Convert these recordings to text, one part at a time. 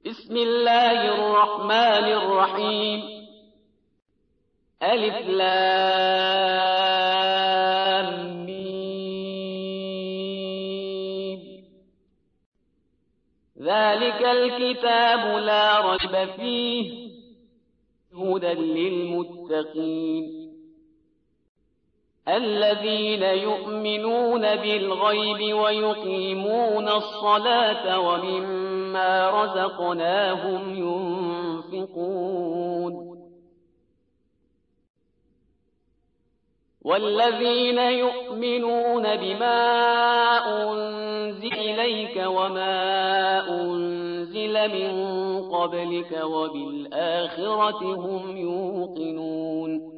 بسم الله الرحمن الرحيم. ألف لام ميم. ذلك الكتاب لا ريب فيه هدى للمتقين الذين يؤمنون بالغيب ويقيمون الصلاة ومما رزقناهم ينفقون والذين يؤمنون بما أنزل إليك وما أنزل من قبلك وبالآخرة هم يوقنون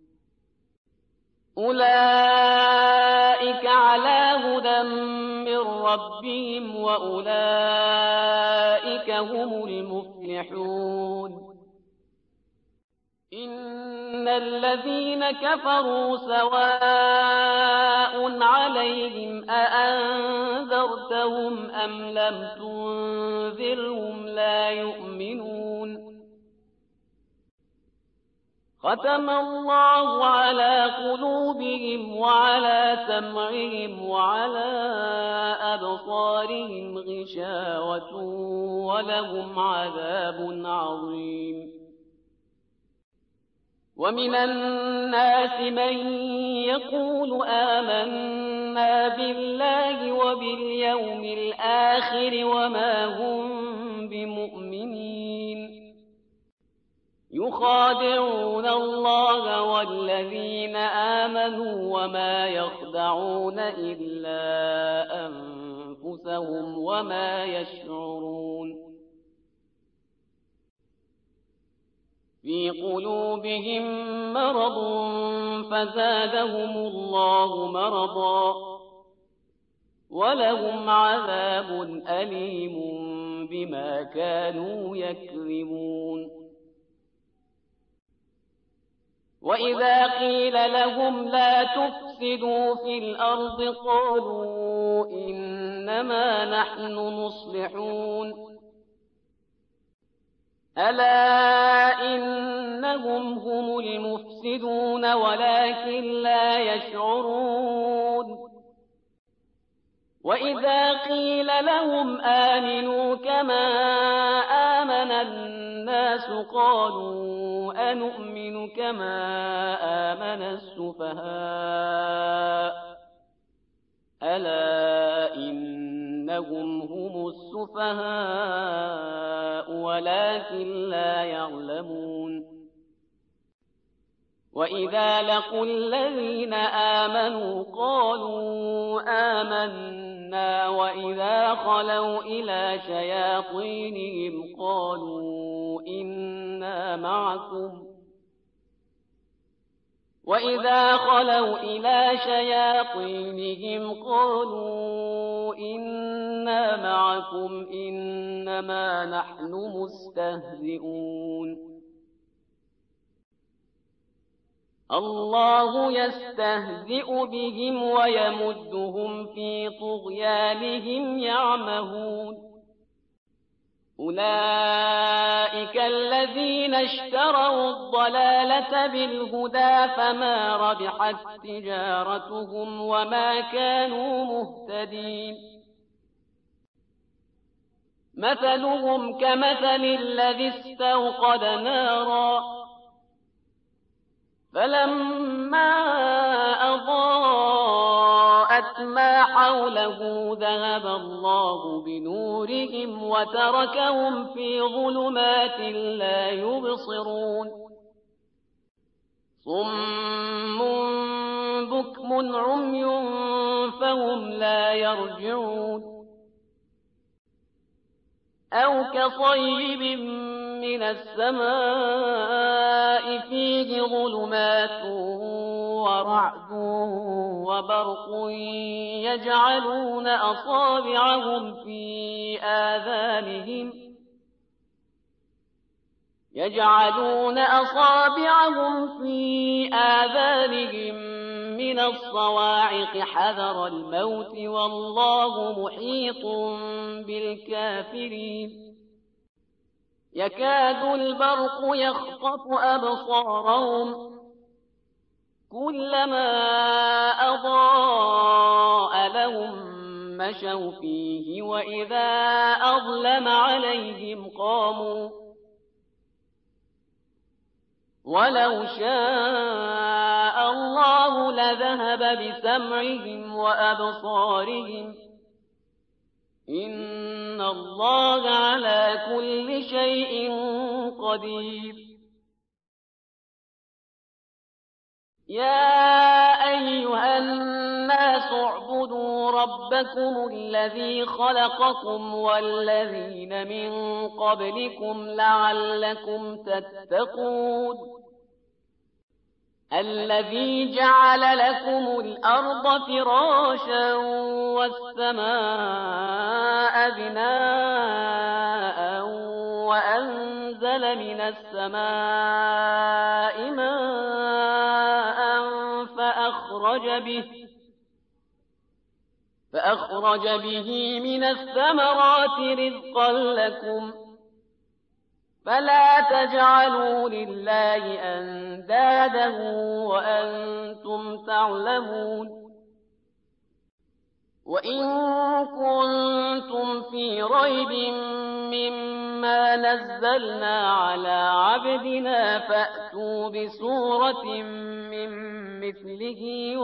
أولئك على هدى من ربهم وأولئك هم المفلحون إن الذين كفروا سواء عليهم أأنذرتهم أم لم تنذرهم لا يؤمنون ختم الله على قلوبهم وعلى سمعهم وعلى أبصارهم غشاوة ولهم عذاب عظيم ومن الناس من يقول آمنا بالله وباليوم الآخر وما هم بمؤمنين يخادعون الله والذين آمنوا وما يخدعون إلا أنفسهم وما يشعرون في قلوبهم مرض فزادهم الله مرضا ولهم عذاب أليم بما كانوا يكذبون وإذا قيل لهم لا تفسدوا في الأرض قالوا إنما نحن مصلحون ألا إنهم هم المفسدون ولكن لا يشعرون وإذا قيل لهم آمنوا كما آمن الناس قالوا أنؤمن كما آمن السفهاء ألا إنهم هم السفهاء ولكن لا يعلمون وإذا لقوا الذين آمنوا قالوا آمنا وإذا خلوا إلى شياطينهم قالوا إنا معكم وإذا خلوا إلى شياطينهم قالوا إنا معكم إنما نحن مستهزئون الله يستهزئ بهم ويمدهم في طغيانهم يعمهون أولئك الذين اشتروا الضلالة بالهدى فما ربحت تجارتهم وما كانوا مهتدين مثلهم كمثل الذي استوقد نارا فلما أضاءت ما حوله ذهب الله بنورهم وتركهم في ظلمات لا يبصرون صم بكم عمي فهم لا يرجعون أو كصيب من السماء فيه ظلمات ورعد وبرق يجعلون أصابعهم في آذانهم من الصواعق حذر الموت والله محيط بالكافرين يكاد البرق يخطف أبصارهم كلما أضاء لهم مشوا فيه وإذا أظلم عليهم قاموا ولو شاء الله لذهب بسمعهم وأبصارهم إن الله على كل شيء قدير يا أيها الناس اعبدوا ربكم الذي خلقكم والذين من قبلكم لعلكم تتقون الذي جعل لكم الأرض فراشا والسماء بناء وأنزل من السماء ماء فأخرج به من الثمرات رزقا لكم فلا تجعلوا لله أندادا وأنتم تعلمون وإن كنتم في ريب مما نزلنا على عبدنا فأتوا بسورة من مثله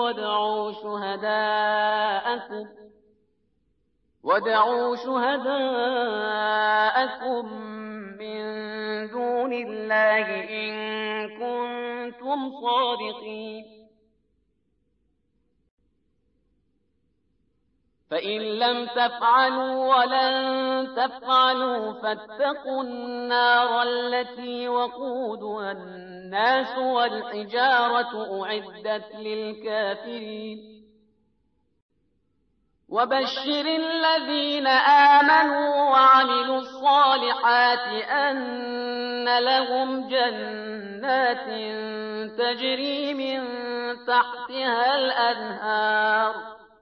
وادعوا شهداءكم من دون الله إن كنتم صادقين فإن لم تفعلوا ولن تفعلوا فاتقوا النار التي وقودها الناس والحجارة أعدت للكافرين وبشر الذين آمنوا وعملوا الصالحات أن لهم جنات تجري من تحتها الأنهار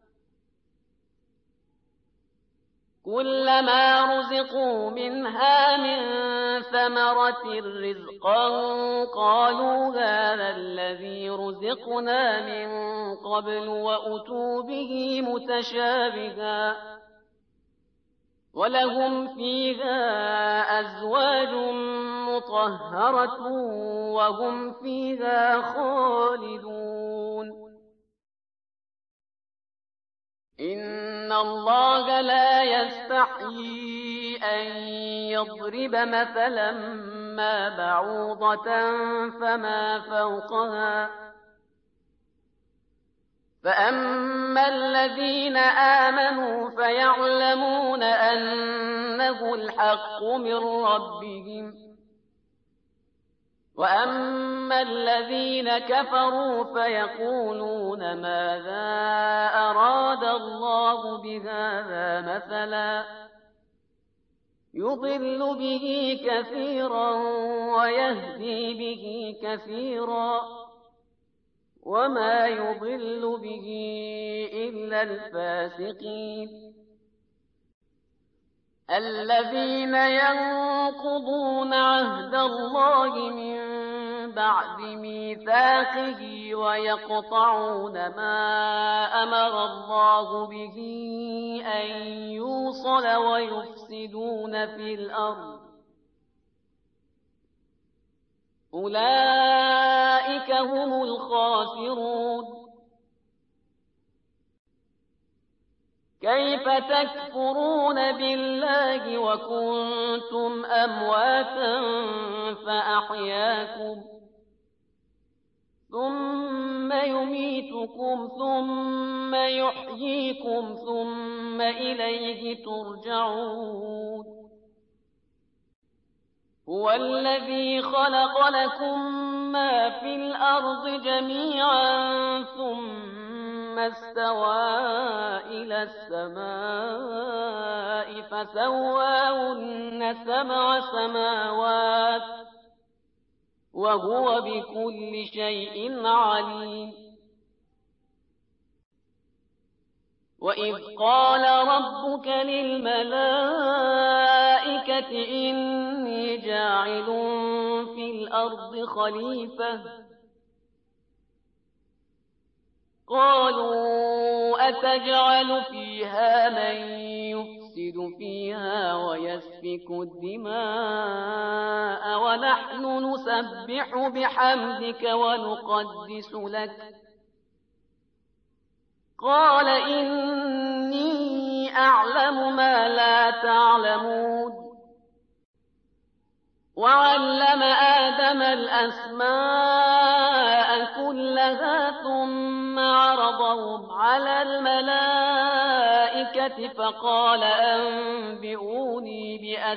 كلما رزقوا منها من ثمرة رزقا قالوا هذا الذي رزقنا من قبل وأتوا به متشابها ولهم فيها أزواج مطهرة وهم فيها خالدون إن الله لا يستحيي أن يضرب مثلا ما بعوضة فما فوقها فأما الذين آمنوا فيعلمون أنه الحق من ربهم وأما الذين كفروا فيقولون ماذا أراد الله بهذا مثلا يضل به كثيرا ويهدي به كثيرا وما يضل به إلا الفاسقين الذين ينقضون عهد الله من بعد ميثاقه ويقطعون ما أمر الله به أن يوصل ويفسدون في الأرض أولئك هم الخاسرون كيف تكفرون بالله وكنتم أمواتا فأحياكم ثم يميتكم ثم يحييكم ثم إليه ترجعون هو الذي خلق لكم ما في الأرض جميعا ثم استوى إلى السماء فسواهن 7 سماوات وهو بكل شيء عليم وإذ قال ربك للملائكة إني جاعل في الأرض خليفة قالوا أتجعل فيها من يفسد فيها ويسفك الدماء ونحن نسبح بحمدك ونقدس لك قال إني أعلم ما لا تعلمون وعلم آدم الأسماء كلها ثم عرضهم على الملائكة فقال أنبئوني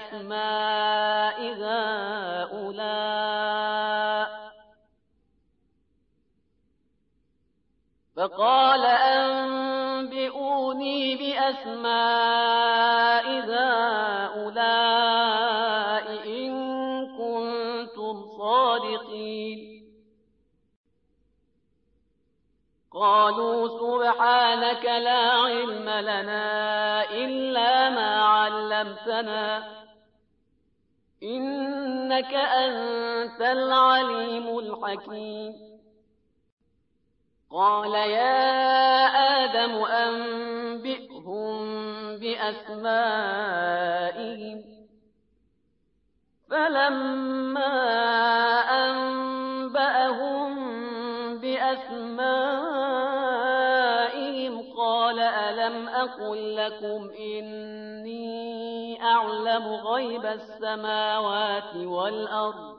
بأسماء هؤلاء إن كنتم صادقين قالوا سبحانك لا علم لنا إلا ما علمتنا إنك أنت العليم الحكيم قال يا آدم أنبئهم بأسمائهم فلما أنبأهم بأسمائهم قال ألم أقل لكم إني أعلم غيب السماوات والأرض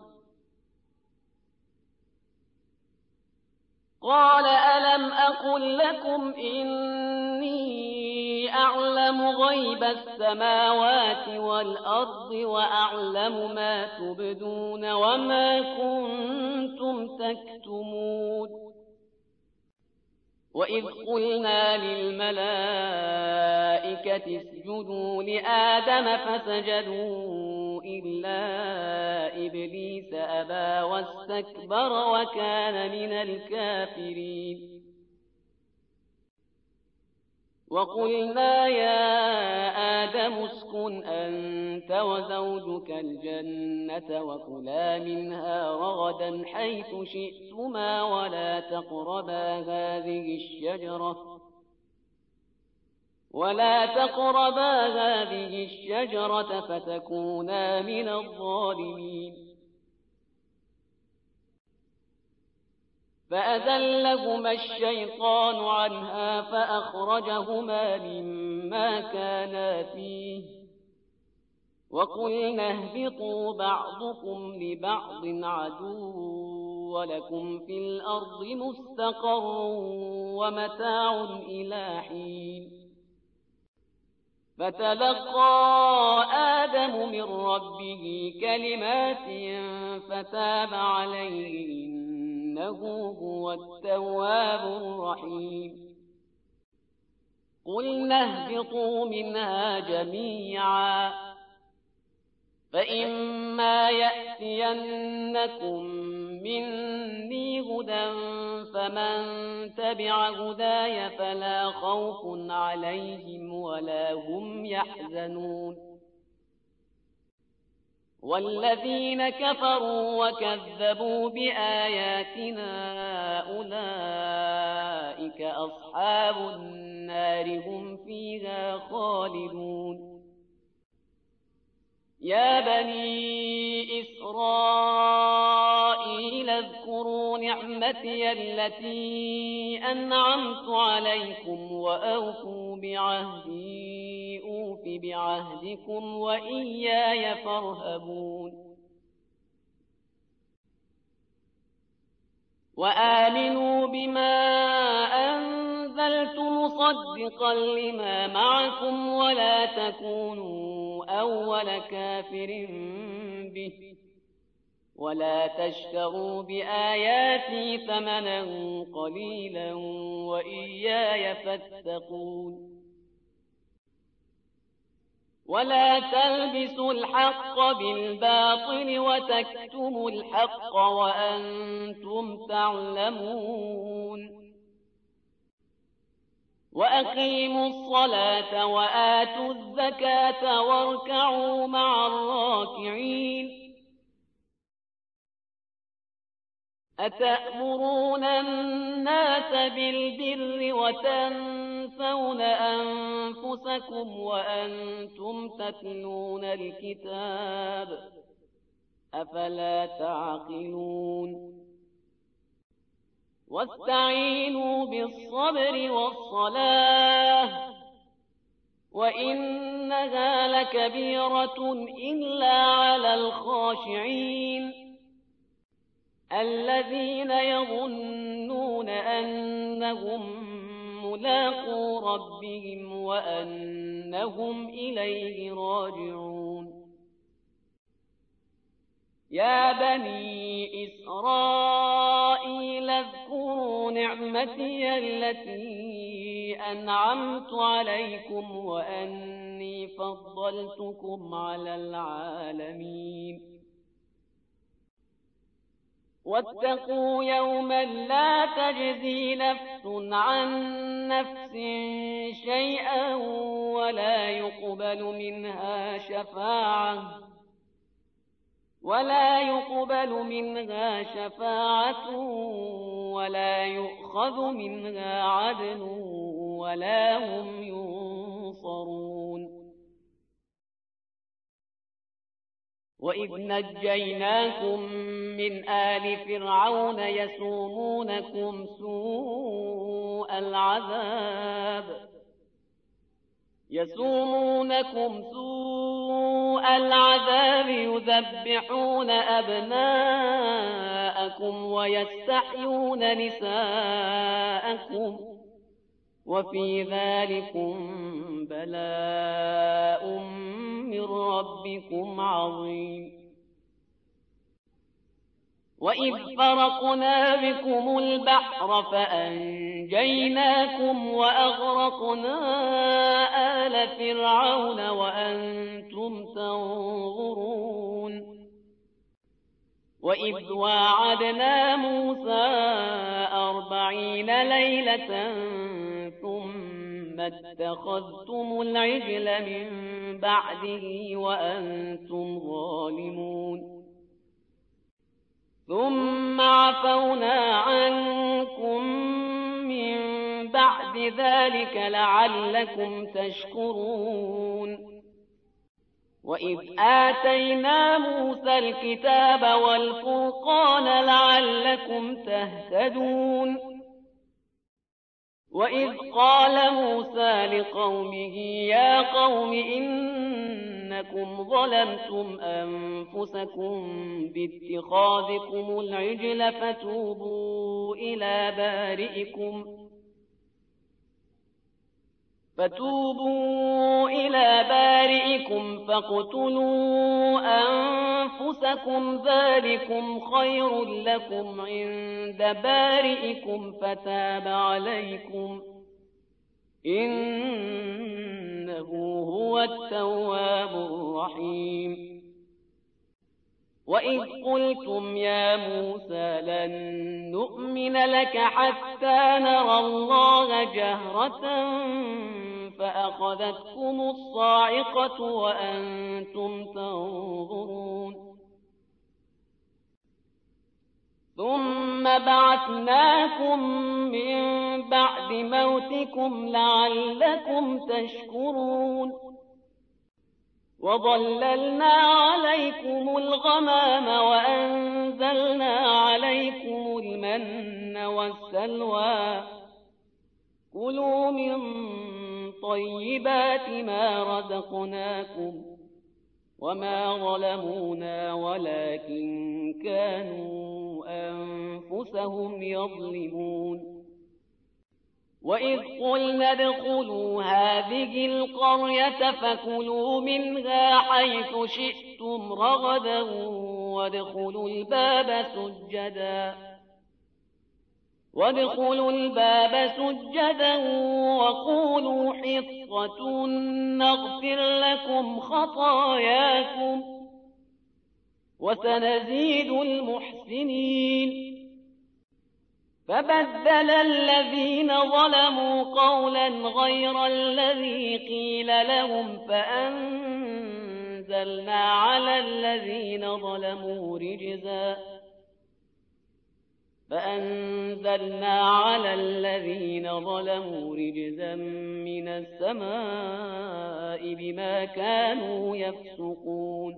قال ألم أقل لكم إني أعلم غيب السماوات والأرض وأعلم ما تبدون وما كنتم تكتمون وإذ قلنا للملائكة اسجدوا لآدم فسجدوا إلا إبليس أبى واستكبر وكان من الكافرين وقلنا يا آدم اسكن أنت وزوجك الجنة وكلا منها رغدا حيث شئتما ولا تقربا هذه الشجرة فتكونا من الظالمين فأزلهما الشيطان عنها فأخرجهما مما كانا فيه وقلنا اهبطوا بعضكم لبعض عدو ولكم في الأرض مستقر ومتاع إلى حين فتلقى آدم من ربه كلمات فتاب عليه إنه هو التواب الرحيم قلنا اهبطوا منها جميعا فإما يأتينكم مني هدى فمن تبع هداي فلا خوف عليهم ولا هم يحزنون والذين كفروا وكذبوا بآياتنا أولئك أصحاب النار هم فيها خالدون يا بني إسرائيل اذكروا نعمتي التي أنعمت عليكم وأوفوا بعهدي أوف بعهدكم وإياي فارهبون وآمنوا بما أنزلت مصدقا لما معكم ولا تكونوا أول كافر به ولا تشتروا بآياتي ثمنا قليلا وإياي فاتقون ولا تلبسوا الحق بالباطل وتكتموا الحق وأنتم تعلمون وأقيموا الصلاة وآتوا الزكاة واركعوا مع الراكعين أتأمرون الناس بالبر وتنسون أنفسكم وأنتم تتلون الكتاب أفلا تعقلون واستعينوا بالصبر والصلاة وإنها لكبيرة إلا على الخاشعين الذين يظنون أنهم ملاقو ربهم وأنهم إليه راجعون يا بني إسرائيل اذكروا نعمتي التي أنعمت عليكم وأني فضلتكم على العالمين واتقوا يوما لا تجزي نفس عن نفس شيئا ولا يقبل منها شفاعة ولا يؤخذ منها عدل ولا هم ينصرون وإذ نجيناكم من آل فرعون يسومونكم سوء العذاب يذبحون أبناءكم ويستحيون نساءكم وفي ذلكم بلاء من ربكم عظيم وإذ فرقنا بكم البحر فأنجيناكم وأغرقنا آل فرعون وأنتم تنظرون وإذ واعدنا موسى 40 ليلة ثم اتخذتم العجل من بعده وأنتم ظالمون ثم عفونا عنكم من بعد ذلك لعلكم تشكرون وإذ آتينا موسى الكتاب والفرقان لعلكم تهتدون وإذ قال موسى لقومه يا قوم إنكم ظلمتم أنفسكم باتخاذكم العجل فتوبوا إلى بارئكم فاقتلوا أنفسكم ذلكم خير لكم عند بارئكم فتاب عليكم إنه هو التواب الرحيم وإذ قلتم يا موسى لن نؤمن لك حتى نرى الله جهرة فأخذتكم الصاعقة وأنتم تنظرون ثم بعثناكم من بعد موتكم لعلكم تشكرون وظللنا عليكم الغمام وأنزلنا عليكم المن والسلوى كلوا من طيبات ما رزقناكم وما ظلمونا ولكن كانوا أنفسهم يظلمون وإذ قلنا ادخلوا هذه القرية فكلوا منها حيث شئتم رغدا وادخلوا الباب سجدا وقولوا حطة نغفر لكم خطاياكم وسنزيد المحسنين فبدل الذين ظلموا قولا غير الذي قيل لهم فأنزلنا على الذين ظلموا رجزا من السماء بما كانوا يفسقون.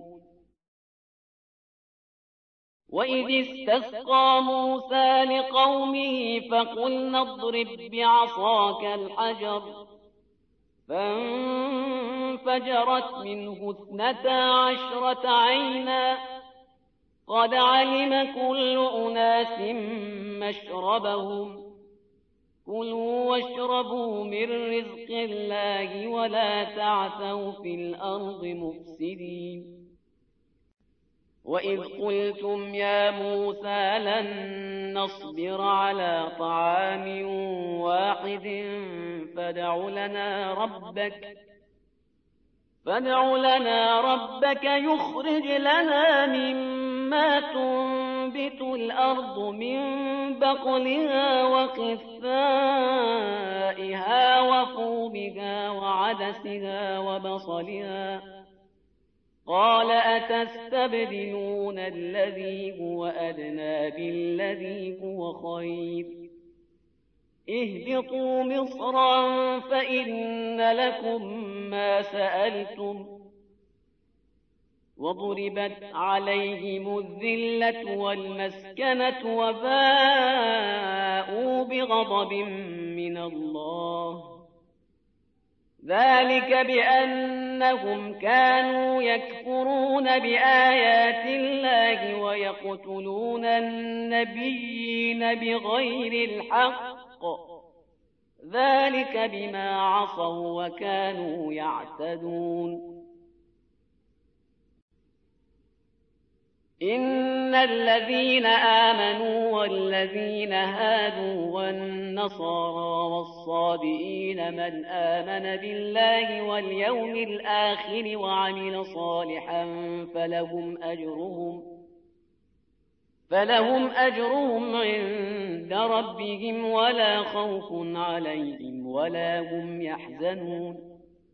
وإذ استسقى موسى لقومه فقلنا اضرب بعصاك الحجر فانفجرت منه 12 عينا قد علم كل أناس مشربهم كلوا واشربوا من رزق الله ولا تعثوا في الأرض مفسدين. وإذ قلتم يا موسى لن نصبر على طعام واحد فادع لنا ربك يخرج لنا مما تنبت الأرض من بقلها وقثائها وفومها وعدسها وبصلها قال أتستبدلون الذي هو أدنى بالذي هو خير اهبطوا مصرا فإن لكم ما سألتم وضربت عليهم الذلة والمسكنة وباءوا بغضب من الله ذلك بأنهم كانوا يكفرون بآيات الله ويقتلون النبيين بغير الحق ذلك بما عصوا وكانوا يعتدون. إن الذين آمنوا والذين هادوا والنصارى والصابئين من آمن بالله واليوم الآخر وعمل صالحا فلهم أجرهم عند ربهم ولا خوف عليهم ولا هم يحزنون.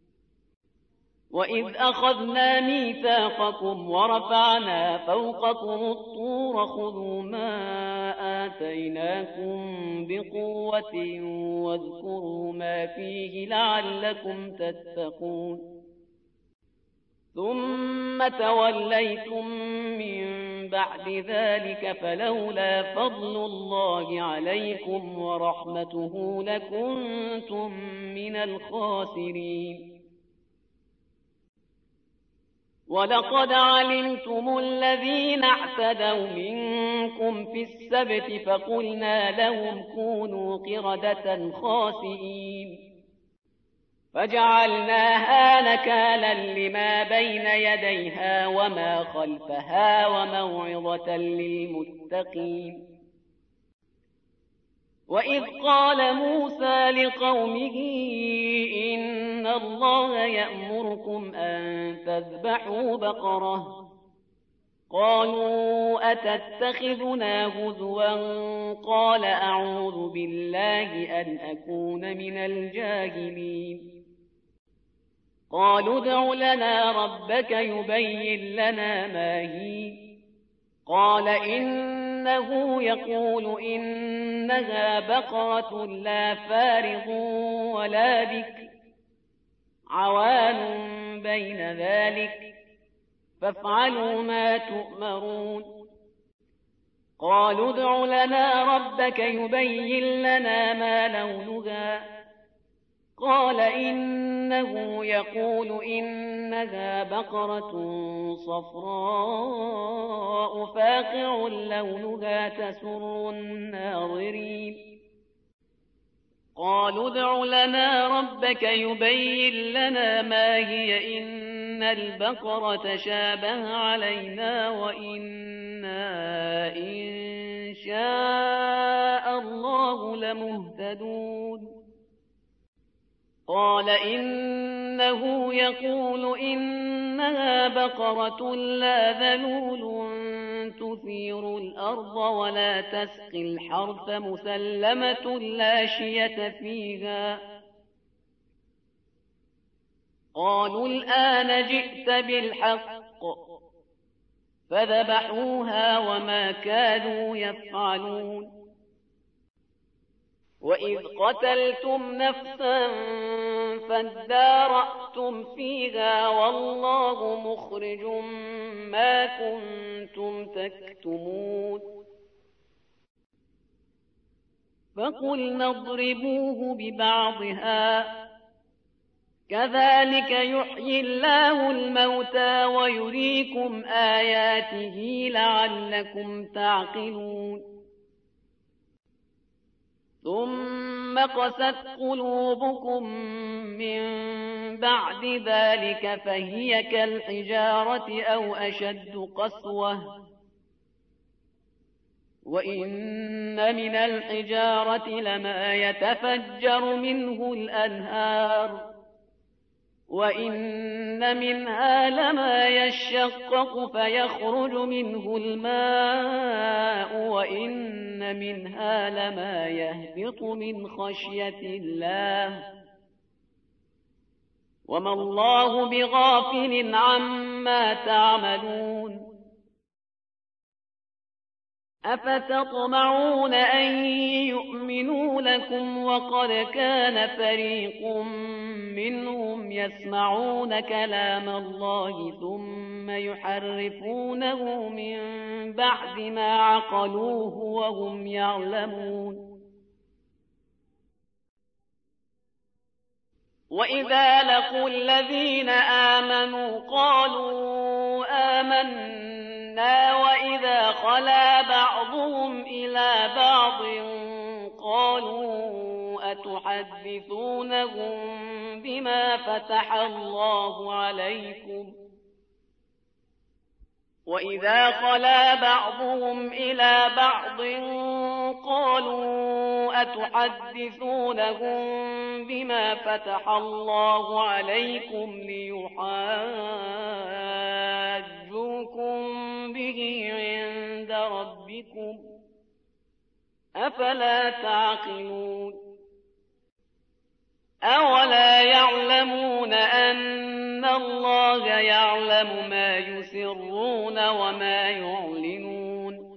وإذ أخذنا ميثاقكم ورفعنا فوقكم الطور خذوا ما آتيناكم بقوة واذكروا ما فيه لعلكم تتقون ثم توليتم من بعد ذلك فلولا فضل الله عليكم ورحمته لكنتم من الخاسرين. ولقد علمتم الذين اعتدوا منكم في السبت فقلنا لهم كونوا قردة خاسئين فجعلناها نكالا لما بين يديها وما خلفها وموعظة للمتقين. وإذ قال موسى لقومه إن الله يأمركم أن تذبحوا بقرة قالوا أتتخذنا هزوا قال أعوذ بالله أن أكون من الجاهلين. قالوا ادع لنا ربك يبين لنا ما هي قال إنه يقول إنها بقرة لا فارغ ولا بكر عوان بين ذلك فافعلوا ما تؤمرون. قالوا ادع لنا ربك يبين لنا ما لونها قال إنه يقول إنها بقرة صفراء فاقع لونها تسر الناظرين. قالوا ادع لنا ربك يبين لنا ما هي إن البقرة شابه علينا وإنا إن شاء الله لمهتدون. قال إنه يقول إنها بقرة لا ذلول تثير الأرض ولا تسقي الحرث مسلمة لا شية فيها. قالوا الآن جئت بالحق، فذبحوها وما كانوا يفعلون. وإذ قتلتم نفسا فادارأتم فيها والله مخرج ما كنتم تكتمون. فقلنا اضربوه ببعضها كذلك يحيي الله الموتى ويريكم آياته لعلكم تعقلون. ثم قست قلوبكم من بعد ذلك فهي كالحجارة أو أشد قسوة. وإن من الحجارة لما يتفجر منه الأنهار، وإن منها لما يشقق فيخرج منه الماء، وإن منها لما يهبط من خشية الله، وما الله بغافل عما تعملون. أفتطمعون أن يؤمنوا لكم وقد كان فريق منهم يسمعون كلام الله ثم يحرفونه من بعد ما عقلوه وهم يعلمون. وإذا لقوا الذين آمنوا قالوا آمنا، وإذا خلا بعضهم إلى بعض قالوا أتحدثونهم بما فتح الله عليكم، وإذا خلا بعضهم إلى بعض قالوا أتحدثونهم بما فتح الله عليكم ليحاجوكم به عند ربكم، أفلا تعقلون. أولا يعلمون أن الله يعلم ما يسرون وما يعلنون.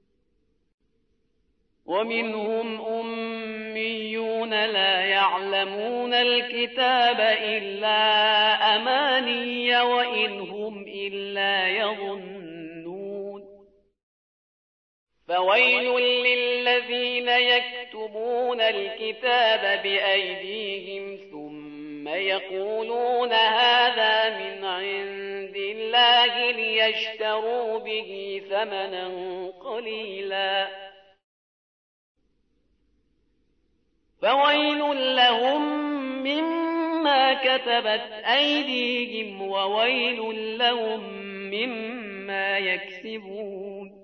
ومنهم أميون لا يعلمون الكتاب إلا أماني وإن هم إلا يظنون. فويل للذين يكتبون الكتاب بأيديهم ثم يقولون هذا من عند الله ليشتروا به ثمنا قليلا، فويل لهم مما كتبت أيديهم وويل لهم مما يكسبون.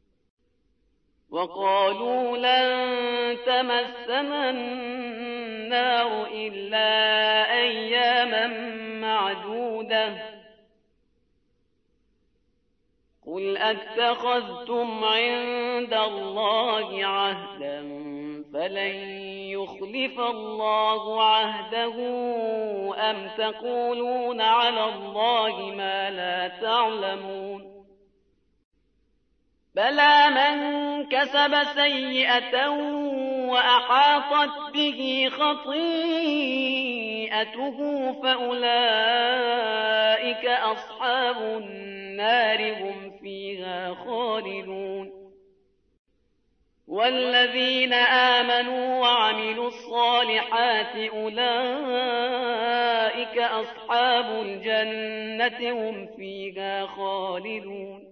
وقالوا لن تمسنا النار إلا أياما معدودة، قل أتخذتم عند الله عهدا فلن يخلف الله عهده أم تقولون على الله ما لا تعلمون. بلى من كسب سيئة وأحاطت به خطيئته فأولئك أصحاب النار هم فيها خالدون. والذين آمنوا وعملوا الصالحات أولئك أصحاب الجنة هم فيها خالدون.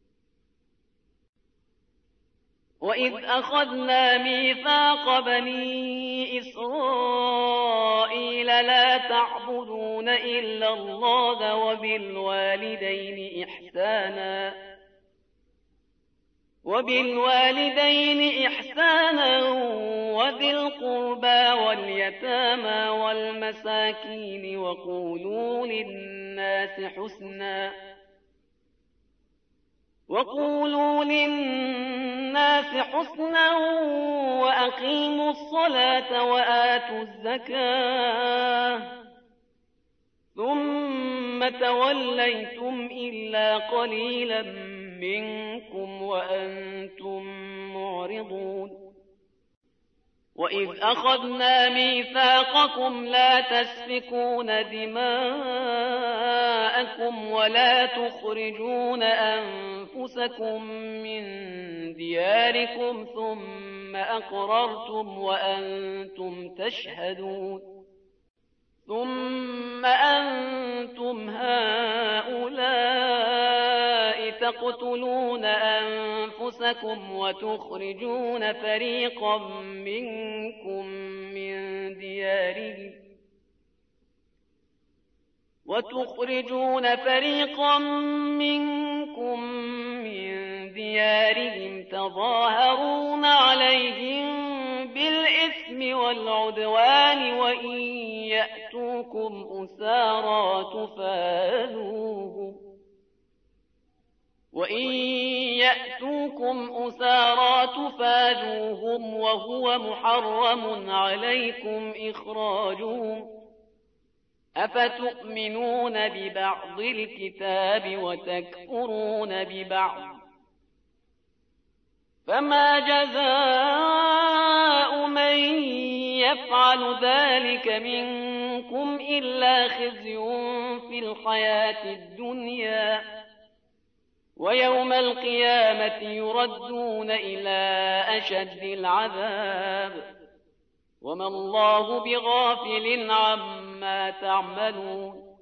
وإذ أخذنا ميثاق بني إسرائيل لا تعبدون إلا الله وبالوالدين إحسانا وذي القربى واليتامى والمساكين وقولوا للناس حسنا وأقيموا الصلاة وآتوا الزكاة ثم توليتم إلا قليلا منكم وأنتم معرضون وإذ أخذنا ميثاقكم لا تسفكون دماءكم ولا تخرجون أنفسكم من دياركم ثم أقررتم وأنتم تشهدون ثم أنتم هؤلاء تقتلون أنفسكم وتخرجون فريقا منكم من ديارهم تظاهرون عليهم بالإثم والعدوان وإن يأتوكم أسارى تفادوهم وهو محرم عليكم إخراجهم أفتؤمنون ببعض الكتاب وتكفرون ببعض فما جزاء من يفعل ذلك منكم إلا خزي في الحياة الدنيا ويوم القيامة يردون إلى أشد العذاب وما الله بغافل عما تعملون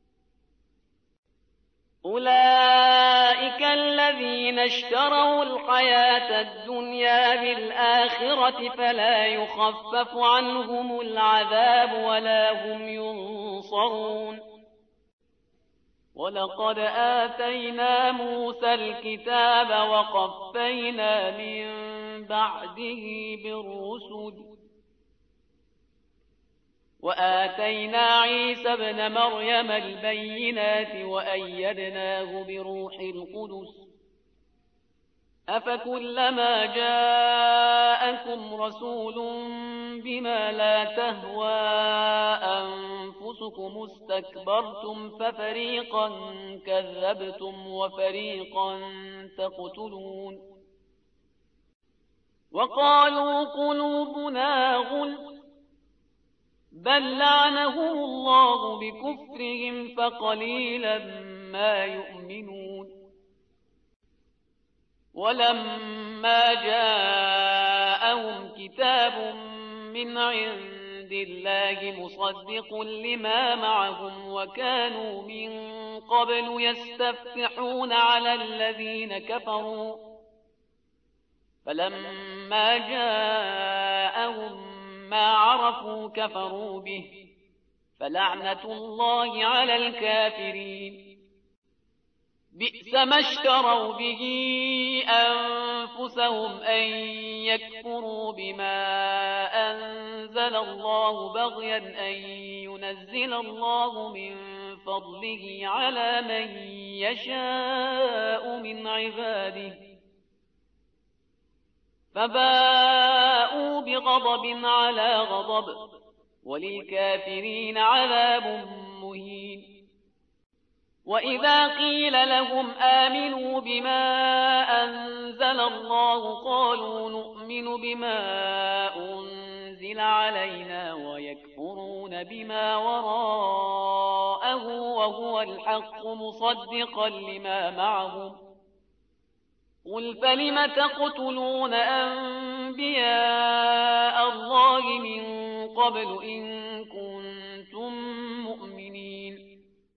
أولئك الذين اشتروا الحياة الدنيا بالآخرة فلا يخفف عنهم العذاب ولا هم ينصرون ولقد آتينا موسى الكتاب وقفينا من بعده بالرسل وآتينا عيسى ابن مريم البينات وأيدناه بروح القدس أفكلما جاءكم رسول بما لا تهوى أنفسكم استكبرتم ففريقا كذبتم وفريقا تقتلون وقالوا قلوبنا غلف بل لعنهم الله بكفرهم فقليلا ما يؤمنون ولما جاءهم كتاب من عند الله مصدق لما معهم وكانوا من قبل يستفتحون على الذين كفروا فلما جاءهم ما عرفوا كفروا به فلعنة الله على الكافرين بئس ما اشتروا به أنفسهم أن يكفروا بما أنزل الله بغيا أن ينزل الله من فضله على من يشاء من عباده فباءوا بغضب على غضب وللكافرين عذاب مهين وإذا قيل لهم آمنوا بما أنزل الله قالوا نؤمن بما أنزل علينا ويكفرون بما وراءه وهو الحق مصدقا لما معهم قل فلم تقتلون أنبياء الله من قبل إن كنتم مؤمنين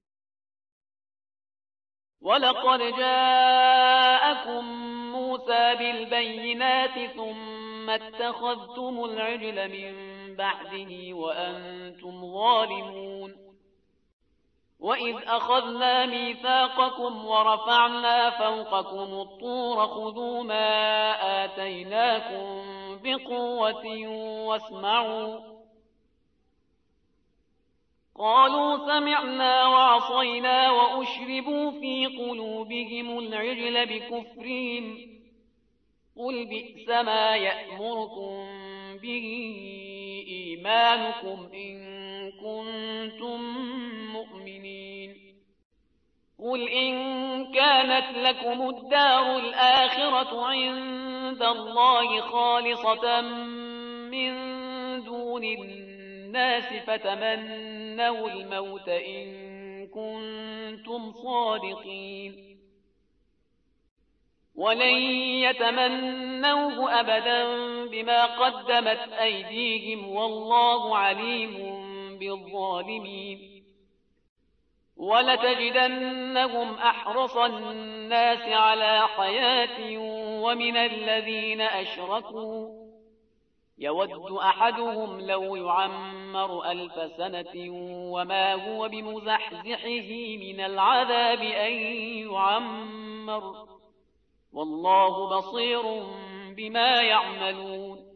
ولقد جاءكم موسى بالبينات ثم اتخذتم العجل من بعده وأنتم ظالمون وإذ أخذنا ميثاقكم ورفعنا فوقكم الطور خذوا ما آتيناكم بقوة واسمعوا قالوا سمعنا وعصينا وأشربوا في قلوبهم العجل بكفرهم قل بئس ما يأمركم به إيمانكم إن كنتم مؤمنين قل إن كانت لكم الدار الآخرة عند الله خالصة من دون الناس فتمنوا الموت إن كنتم صادقين ولن يتمنوه أبدا بما قدمت أيديهم والله عليم بالظالمين ولتجدنهم أحرص الناس على حياة ومن الذين أشركوا يود أحدهم لو يعمر 1000 سنة وما هو بمزحزحه من العذاب أن يعمر والله بصير بما يعملون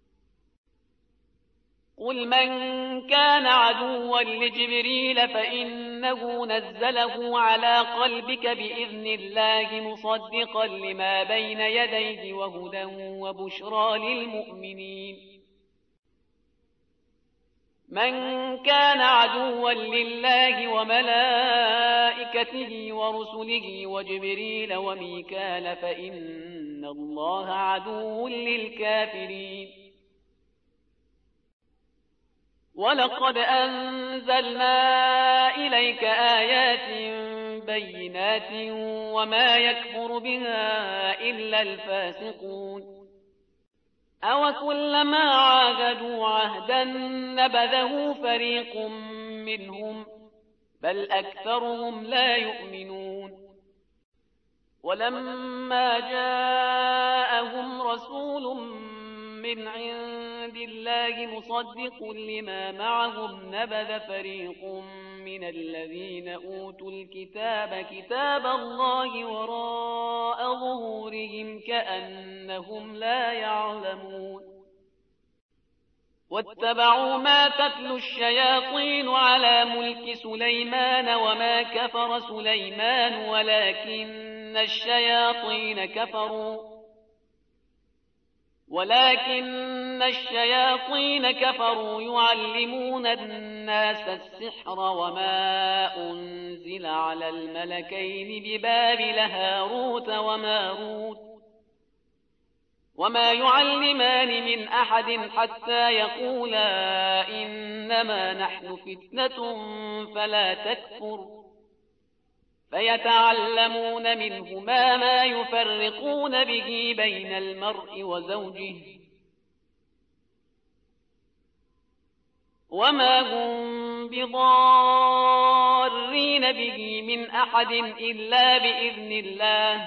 قل من كان عدوا لجبريل فإنه نزله على قلبك بإذن الله مصدقا لما بين يديه وهدى وبشرى للمؤمنين من كان عدوا لله وملائكته ورسله وجبريل وميكال فإن الله عدو للكافرين ولقد أنزلنا إليك آيات بينات وما يكفر بها إلا الفاسقون أوكلما عاهدوا عهدا نبذه فريق منهم بل أكثرهم لا يؤمنون ولما جاءهم رسول من عند الله مصدق لما معهم نبذ فريق من الذين أوتوا الكتاب كتاب الله وراء ظهورهم كأنهم لا يعلمون واتبعوا ما تتلو الشياطين على ملك سليمان وما كفر سليمان ولكن الشياطين كفروا يعلمون الناس السحر وما أنزل على الملكين ببابل هاروت وماروت وما يعلمان من أحد حتى يقولا إنما نحن فتنة فلا تكفر فيتعلمون منهما ما يفرقون به بين المرء وزوجه وما هم بضارين به من أحد إلا بإذن الله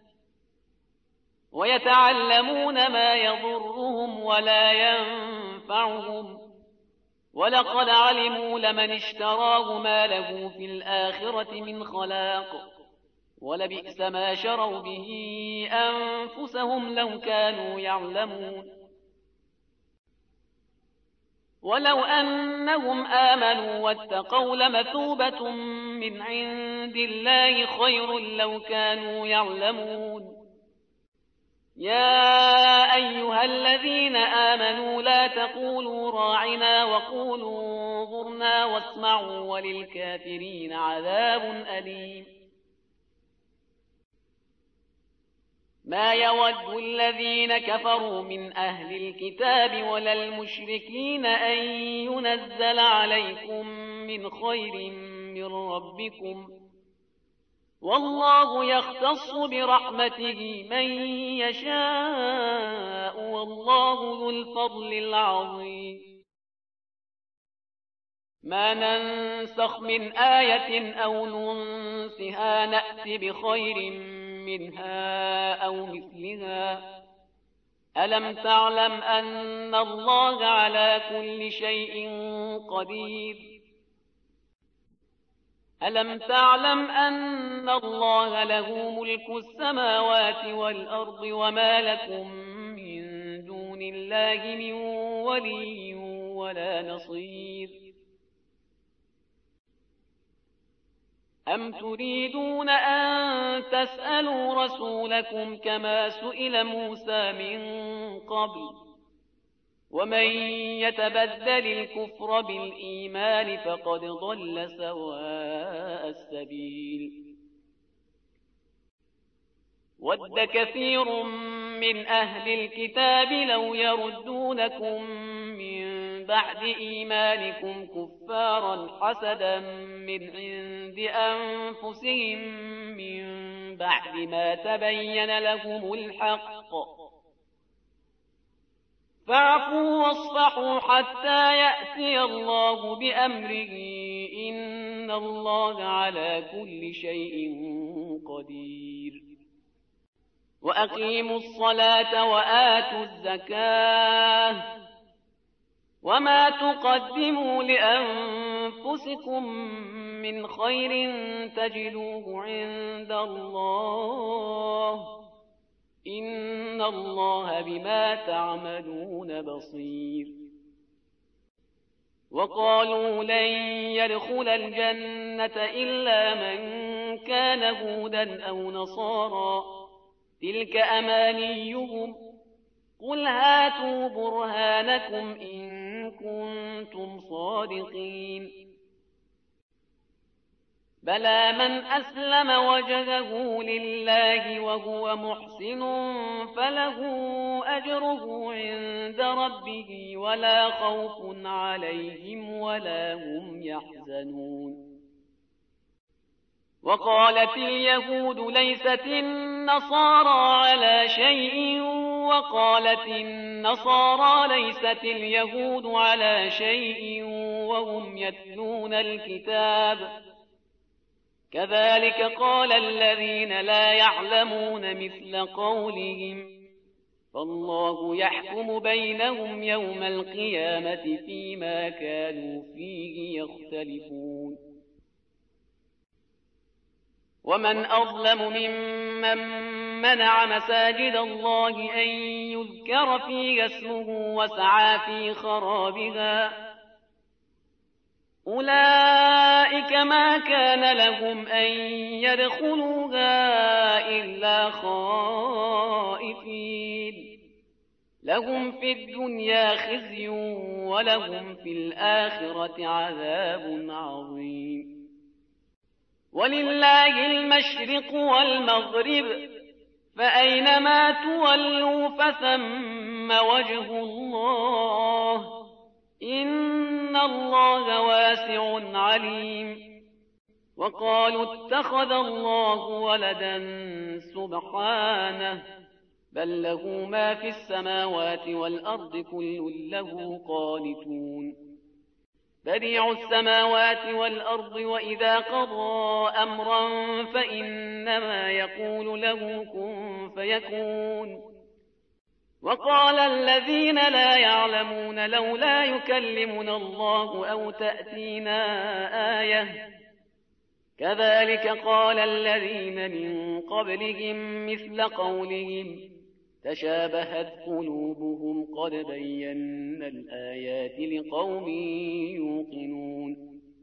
ويتعلمون ما يضرهم ولا ينفعهم ولقد علموا لمن اشتراه ما له في الآخرة من خلاق ولبئس ما شروا به أنفسهم لو كانوا يعلمون ولو أنهم آمنوا واتقوا لمثوبة من عند الله خير لو كانوا يعلمون يا أيها الذين آمنوا لا تقولوا راعنا وقولوا انظرنا واسمعوا وللكافرين عذاب أليم ما يود الذين كفروا من أهل الكتاب ولا المشركين أن ينزل عليكم من خير من ربكم والله يختص برحمته من يشاء والله ذو الفضل العظيم ما ننسخ من آية أو ننسها نأت بخير منها أو مثلها ألم تعلم أن الله على كل شيء قدير ألم تعلم أن الله له ملك السماوات والأرض وما لكم من دون الله من ولي ولا نصير أم تريدون أن تسألوا رسولكم كما سئل موسى من قبل ومن يتبدل الكفر بالإيمان فقد ضل سواء السبيل ود كثير من أهل الكتاب لو يردونكم من بعد إيمانكم كفارا حسدا من عند أنفسهم من بعد ما تبين لهم الحق فاعفوا واصفحوا حتى يأتي الله بأمره إن الله على كل شيء قدير وأقيموا الصلاة وآتوا الزكاة وما تقدموا لأنفسكم من خير تجدوه عند الله إن الله بما تعملون بصير وقالوا لن يدخل الجنة إلا من كان هودا أو نصارى تلك أمانيهم قل هاتوا برهانكم إن كنتم صادقين بلى من أسلم وجهه لله وهو محسن فله أجره عند ربه ولا خوف عليهم ولا هم يحزنون وقالت اليهود ليست النصارى على شيء وقالت النصارى ليست اليهود على شيء وهم يتلون الكتاب كذلك قال الذين لا يعلمون مثل قولهم فالله يحكم بينهم يوم القيامة فيما كانوا فيه يختلفون ومن أظلم ممن منع مساجد الله أن يذكر فيها اسمه وسعى في خرابها أولئك ما كان لهم أن يدخلوها إلا خائفين لهم في الدنيا خزي ولهم في الآخرة عذاب عظيم ولله المشرق والمغرب فأينما تولوا فثم وجه الله إن الله واسع عليم وقالوا اتخذ الله ولدا سبحانه بل له ما في السماوات والأرض كل له قانتون بديع السماوات والأرض وإذا قضى أمرا فإنما يقول له كن فيكون وقال الذين لا يعلمون لولا يكلمنا الله أو تأتينا آية كذلك قال الذين من قبلهم مثل قولهم تشابهت قلوبهم قد بينا الآيات لقوم يوقنون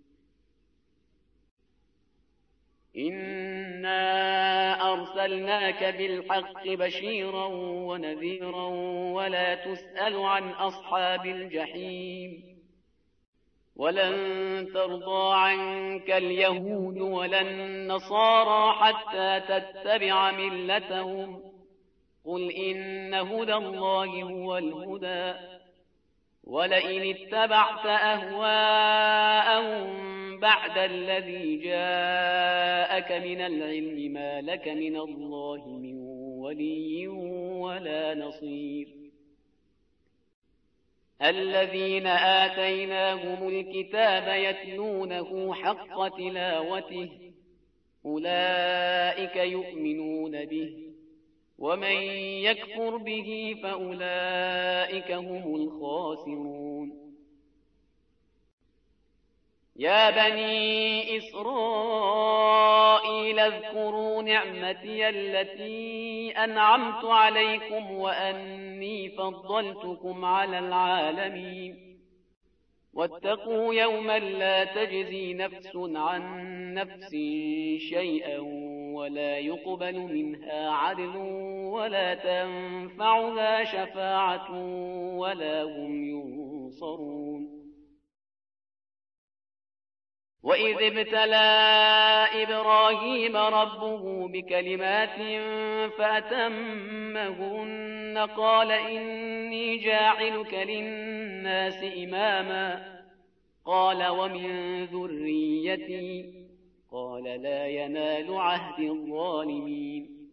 إنا أرسلناك بالحق بشيرا ونذيرا ولا تسأل عن أصحاب الجحيم ولن ترضى عنك اليهود ولا النصارى حتى تتبع ملتهم قل إن هدى الله هو الهدى ولئن اتبعت أهواءهم بعد الذي جاءك من العلم ما لك من الله من ولي ولا نصير الذين آتيناهم الكتاب يتلونه حق تلاوته أولئك يؤمنون به ومن يكفر به فأولئك هم الخاسرون يا بني إسرائيل اذكروا نعمتي التي أنعمت عليكم وأني فضلتكم على العالمين واتقوا يوما لا تجزي نفس عن نفس شيئا ولا يقبل منها عدل ولا تنفعها شفاعة ولا هم ينصرون. وإذ ابتلى إبراهيم ربه بكلمات فأتمهن قال إني جاعلك للناس إماما قال ومن ذريتي قال لا ينال عهد الظالمين.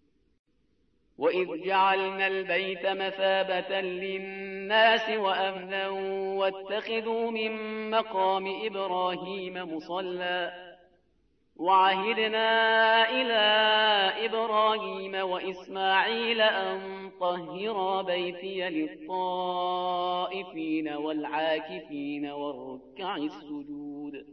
وإذ جعلنا البيت مثابة للناس وأمنا واتخذوا من مقام إبراهيم مصلى وعهدنا إلى إبراهيم وإسماعيل أن طهرا بيتي للطائفين والعاكفين والركع السجود.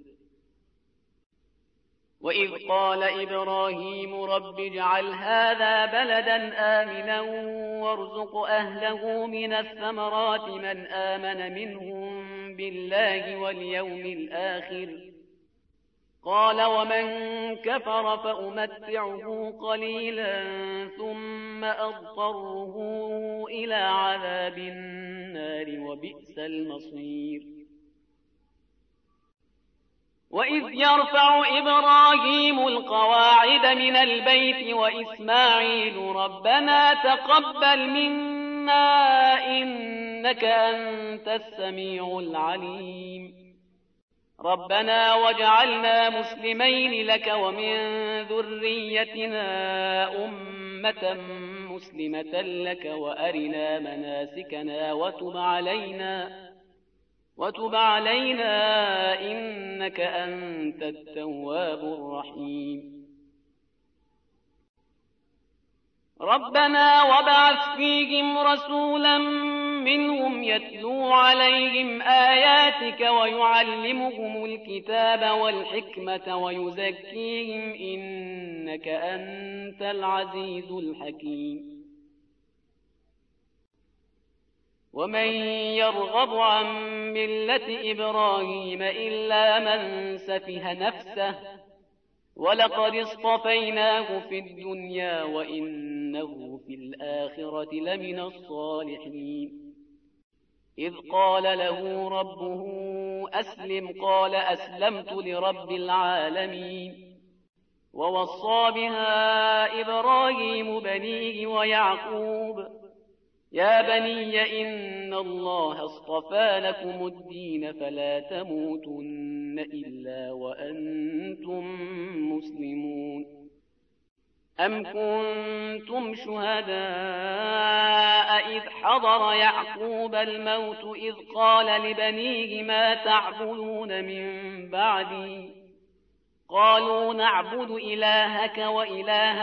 وإذ قال إبراهيم رب اجعل هذا بلدا آمنا وارزق أهله من الثمرات من آمن منهم بالله واليوم الآخر قال ومن كفر فأمتعه قليلا ثم أضطره إلى عذاب النار وبئس المصير. وإذ يرفع إبراهيم القواعد من البيت وإسماعيل ربنا تقبل منا إنك أنت السميع العليم ربنا واجعلنا مسلمين لك ومن ذريتنا أمة مسلمة لك وأرنا مناسكنا وتب علينا إنك أنت التواب الرحيم. ربنا وابعث فيهم رسولا منهم يتلو عليهم آياتك ويعلمهم الكتاب والحكمة ويزكيهم إنك أنت العزيز الحكيم. ومن يرغب عن ملة إبراهيم إلا من سفه نفسه ولقد اصطفيناه في الدنيا وإنه في الآخرة لمن الصالحين. إذ قال له ربه أسلم قال أسلمت لرب العالمين. ووصى بها إبراهيم بنيه ويعقوب يا بني إن الله اصطفى لكم الدين فلا تموتن إلا وأنتم مسلمون. أم كنتم شهداء إذ حضر يعقوب الموت إذ قال لبنيه ما تعبدون من بعدي قالوا نعبد إلهك وإله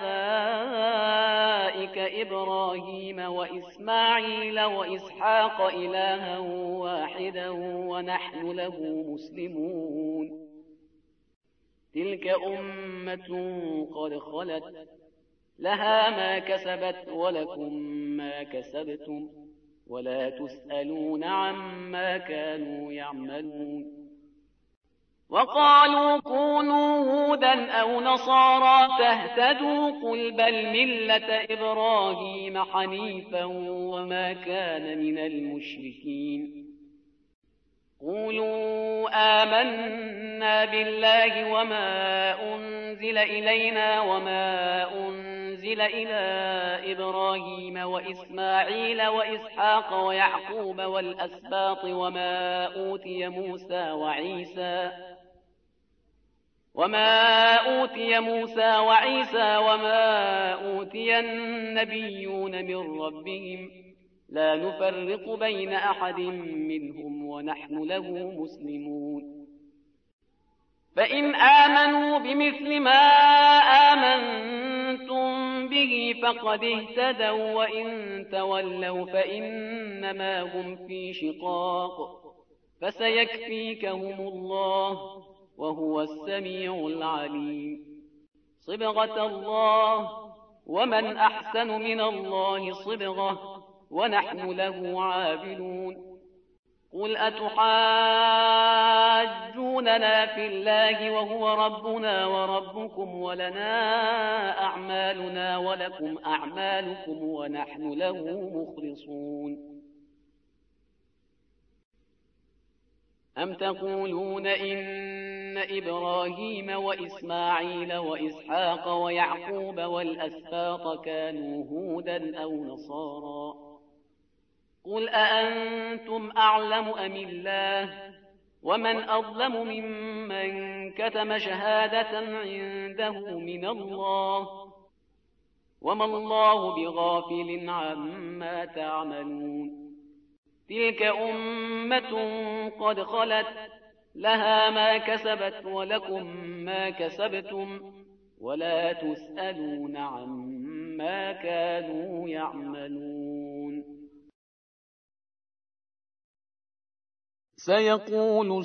آبائك إبراهيم وإسماعيل وإسحاق إلها واحدا ونحن له مسلمون. تلك أمة قد خلت لها ما كسبت ولكم ما كسبتم ولا تسألون عما كانوا يعملون. وقالوا كونوا هودا أو نصارى تهتدوا قل بل ملة إبراهيم حنيفا وما كان من المشركين. قولوا آمنا بالله وما أنزل إلينا وما أنزل إلى إبراهيم وإسماعيل وإسحاق ويعقوب والأسباط وما أوتي موسى وعيسى وما أوتي النبيون من ربهم لا نفرق بين أحد منهم ونحن له مسلمون. فإن آمنوا بمثل ما آمنتم به فقد اهتدوا وإن تولوا فإنما هم في شقاق فسيكفيكهم الله وهو السميع العليم. صبغة الله ومن أحسن من الله صبغة ونحن له عابدون. قل أتحاجوننا في الله وهو ربنا وربكم ولنا أعمالنا ولكم أعمالكم ونحن له مخلصون أم تقولون إن إبراهيم وإسماعيل وإسحاق ويعقوب والأسباط كانوا هودا أو نصارى قل أأنتم أعلم أم الله ومن أظلم ممن كتم شهادة عنده من الله وما الله بغافل عما تعملون تلك أمة قد خلت لها ما كسبت ولكم ما كسبتم ولا تسألون عما كانوا يعملون سيقول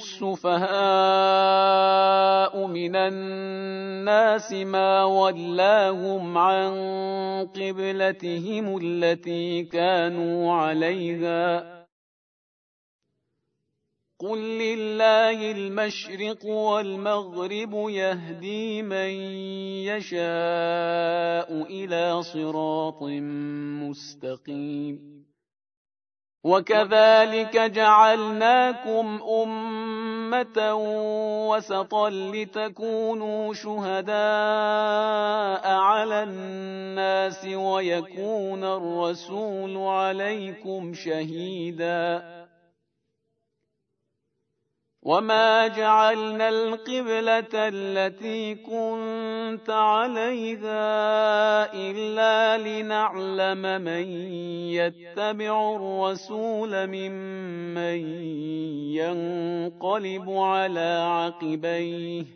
السفهاء من الناس ما ولاهم عن قبلتهم التي كانوا عليها قل لله المشرق والمغرب يهدي من يشاء إلى صراط مستقيم وكذلك جعلناكم أمة وسطا لتكونوا شهداء على الناس ويكون الرسول عليكم شهيدا وما جعلنا القبلة التي كنت عليها إلا لنعلم من يتبع الرسول ممن ينقلب على عقبيه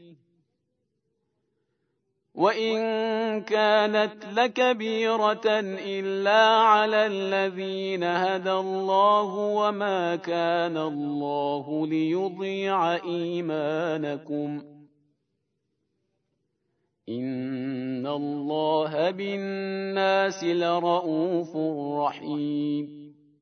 وإن كانت لكبيرة إلا على الذين هدى الله وما كان الله ليضيع إيمانكم إن الله بالناس لرءوف رحيم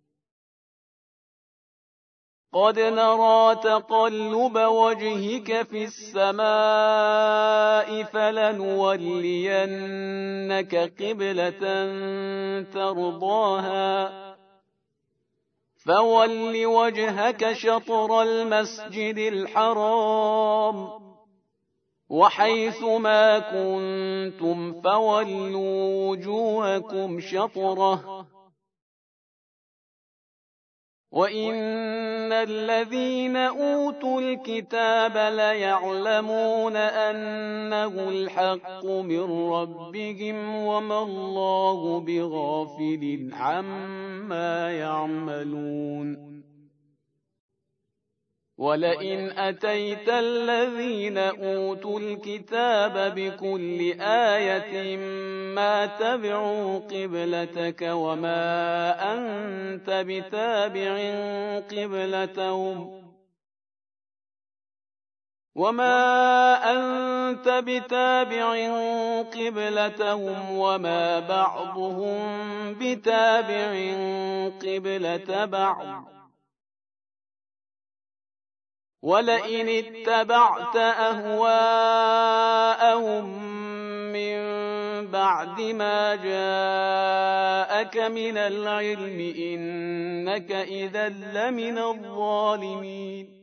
قد نرى تقلب وجهك في السماء فلنولينك قبلة ترضاها فول وجهك شطر المسجد الحرام وحيث ما كنتم فولوا وجوهكم شطره وإن الذين أوتوا الكتاب ليعلمون أنه الحق من ربهم وما الله بغافل عما يعملون ولئن أتيت الذين أوتوا الكتاب بكل آية ما تبعوا قبلتك وما أنت بتابع قبلتهم وما بعضهم بتابع قبلة بعض ولئن اتبعت أهواءهم من بعد ما جاءك من العلم إنك إذا لمن الظالمين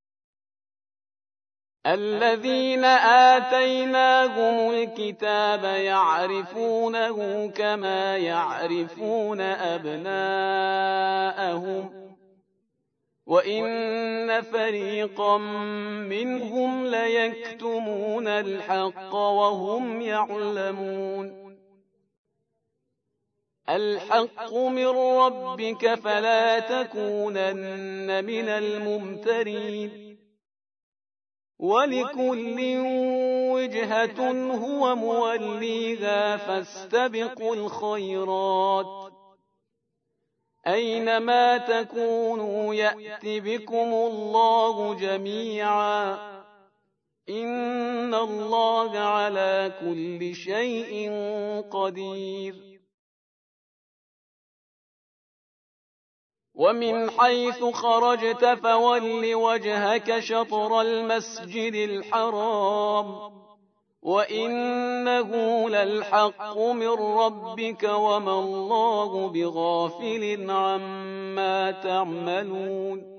الذين آتيناهم الكتاب يعرفونه كما يعرفون أبناءهم وإن فريقا منهم ليكتمون الحق وهم يعلمون الحق من ربك فلا تكونن من الممترين ولكل وجهة هو موليها فاستبقوا الخيرات أينما تكونوا يأت بكم الله جميعا إن الله على كل شيء قدير ومن حيث خرجت فول وجهك شطر المسجد الحرام وإنه للحق من ربك وما الله بغافل عما تعملون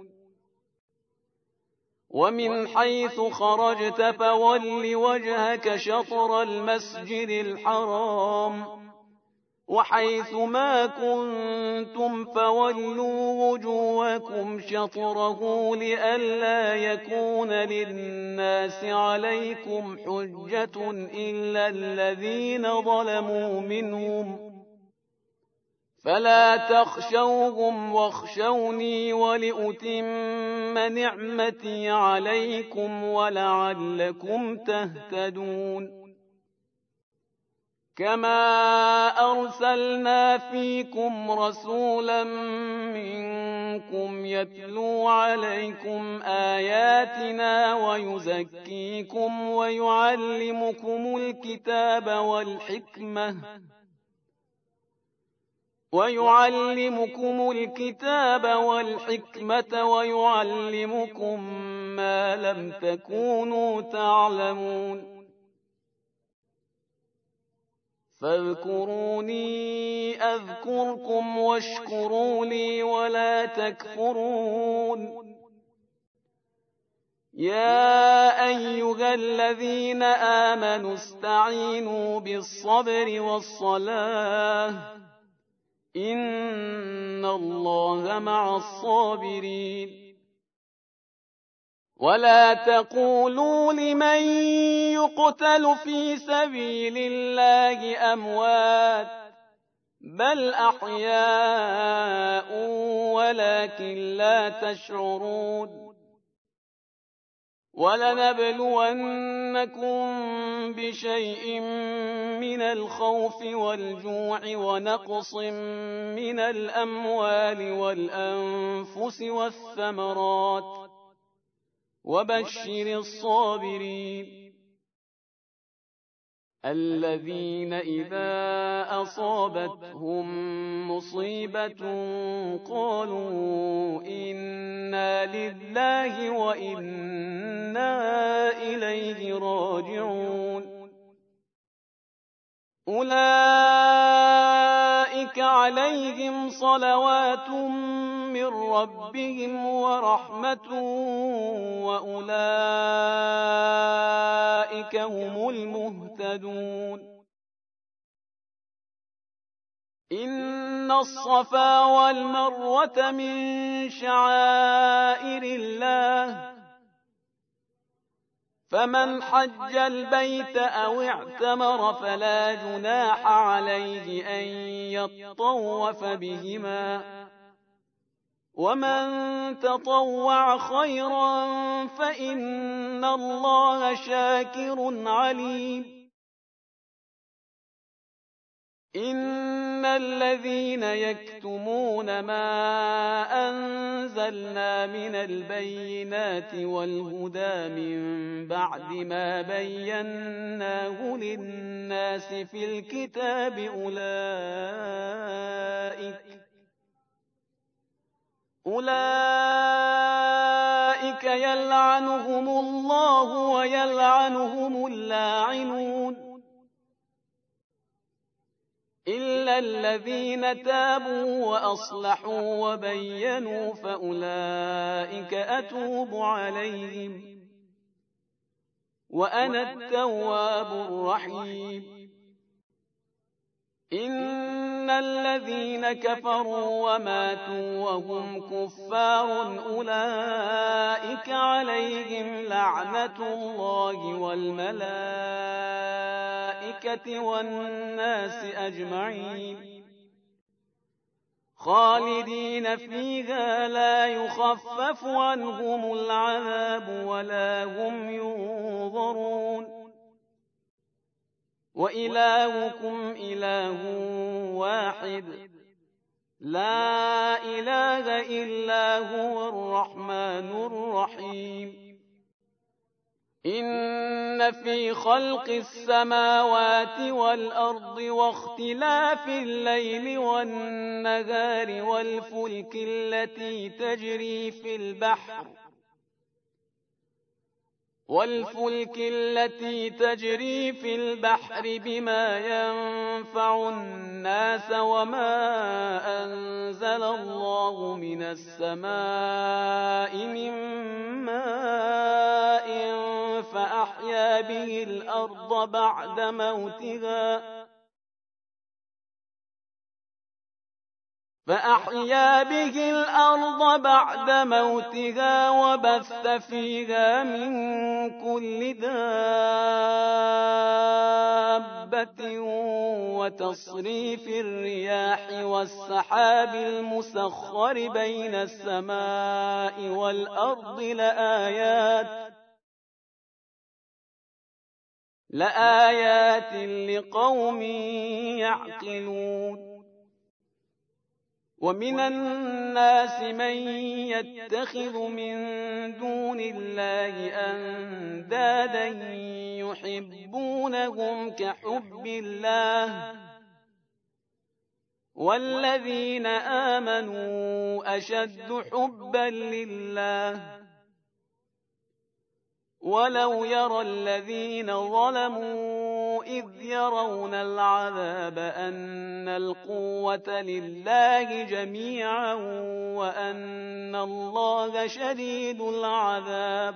ومن حيث خرجت فول وجهك شطر المسجد الحرام وحيث ما كنتم فولوا وجوهكم شطره لئلا يكون للناس عليكم حجة إلا الذين ظلموا منهم فلا تخشوهم واخشوني ولأتم نعمتي عليكم ولعلكم تهتدون كما أرسلنا فيكم رسولا منكم يتلو عليكم آياتنا ويزكيكم ويعلمكم الكتاب والحكمة ويعلمكم ما لم تكونوا تعلمون فاذكروني أذكركم واشكروا لي ولا تكفرون يا أيها الذين آمنوا استعينوا بالصبر والصلاة إن الله مع الصابرين ولا تقولوا لمن يقتل في سبيل الله أموات بل أحياء ولكن لا تشعرون ولنبلونكم بشيء من الخوف والجوع ونقص من الأموال والأنفس والثمرات وبشر الصابرين الذين إذا أصابتهم مصيبة قالوا إنا لله وإنا إليه راجعون أولئك عليهم صلوات من ربهم ورحمة وأولئك هم المهتدون إن الصفا والمروة من شعائر الله فمن حج البيت أو اعتمر فلا جناح عليه أن يطوف بهما ومن تطوع خيرا فإن الله شاكر عليم إن الذين يكتمون ما أنزلنا من البينات والهدى من بعد ما بيناه للناس في الكتاب أولئك يلعنهم الله ويلعنهم اللاعنون إلا الذين تابوا وأصلحوا وبينوا فأولئك أتوب عليهم وأنا التواب الرحيم إن الذين كفروا وماتوا وهم كفار أولئك عليهم لعنة الله والملائكة والناس أجمعين خالدين فيها لا يخفف عنهم العذاب ولا هم ينظرون وإلهكم إله واحد لا إله إلا هو الرحمن الرحيم إن في خلق السماوات والأرض واختلاف الليل والنهار والفلك التي تجري في البحر بما ينفع الناس وما أنزل الله من السماء من ماء فأحيا به الأرض بعد موتها وبث فيها من كل دابة وتصريف الرياح والسحاب المسخر بين السماء والأرض لآيات لقوم يعقلون ومن الناس من يتخذ من دون الله أندادا يحبونهم كحب الله والذين آمنوا أشد حبا لله ولو يرى الذين ظلموا إذ يرون العذاب أن القوة لله جميعا وأن الله شديد العذاب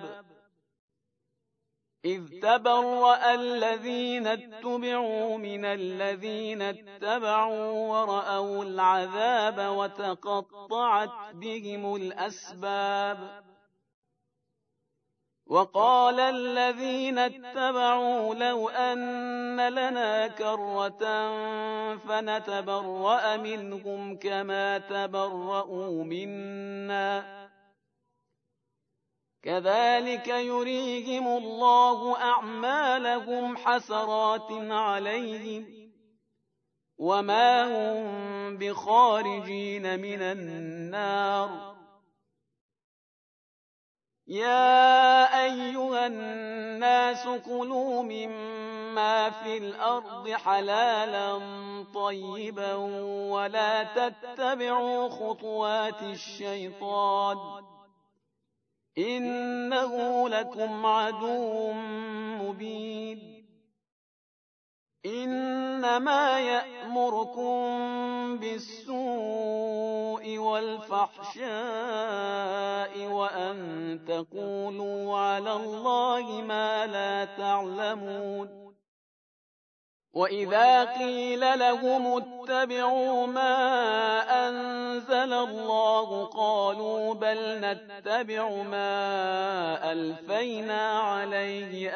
إذ تبرأ الذين اتبعوا من الذين اتبعوا ورأوا العذاب وتقطعت بهم الأسباب وقال الذين اتبعوا لو أن لنا كرة فنتبرأ منهم كما تبرأوا منا كذلك يريهم الله أعمالهم حسرات عليهم وما هم بخارجين من النار يا أيها الناس كلوا مما في الأرض حلالا طيبا ولا تتبعوا خطوات الشيطان إنه لكم عدو مبين إنما يأمركم بالسوء والفحشاء وأن تقولوا على الله ما لا تعلمون وإذا قيل لهم اتبعوا ما أنزل الله قالوا بل نتبع ما ألفينا عليه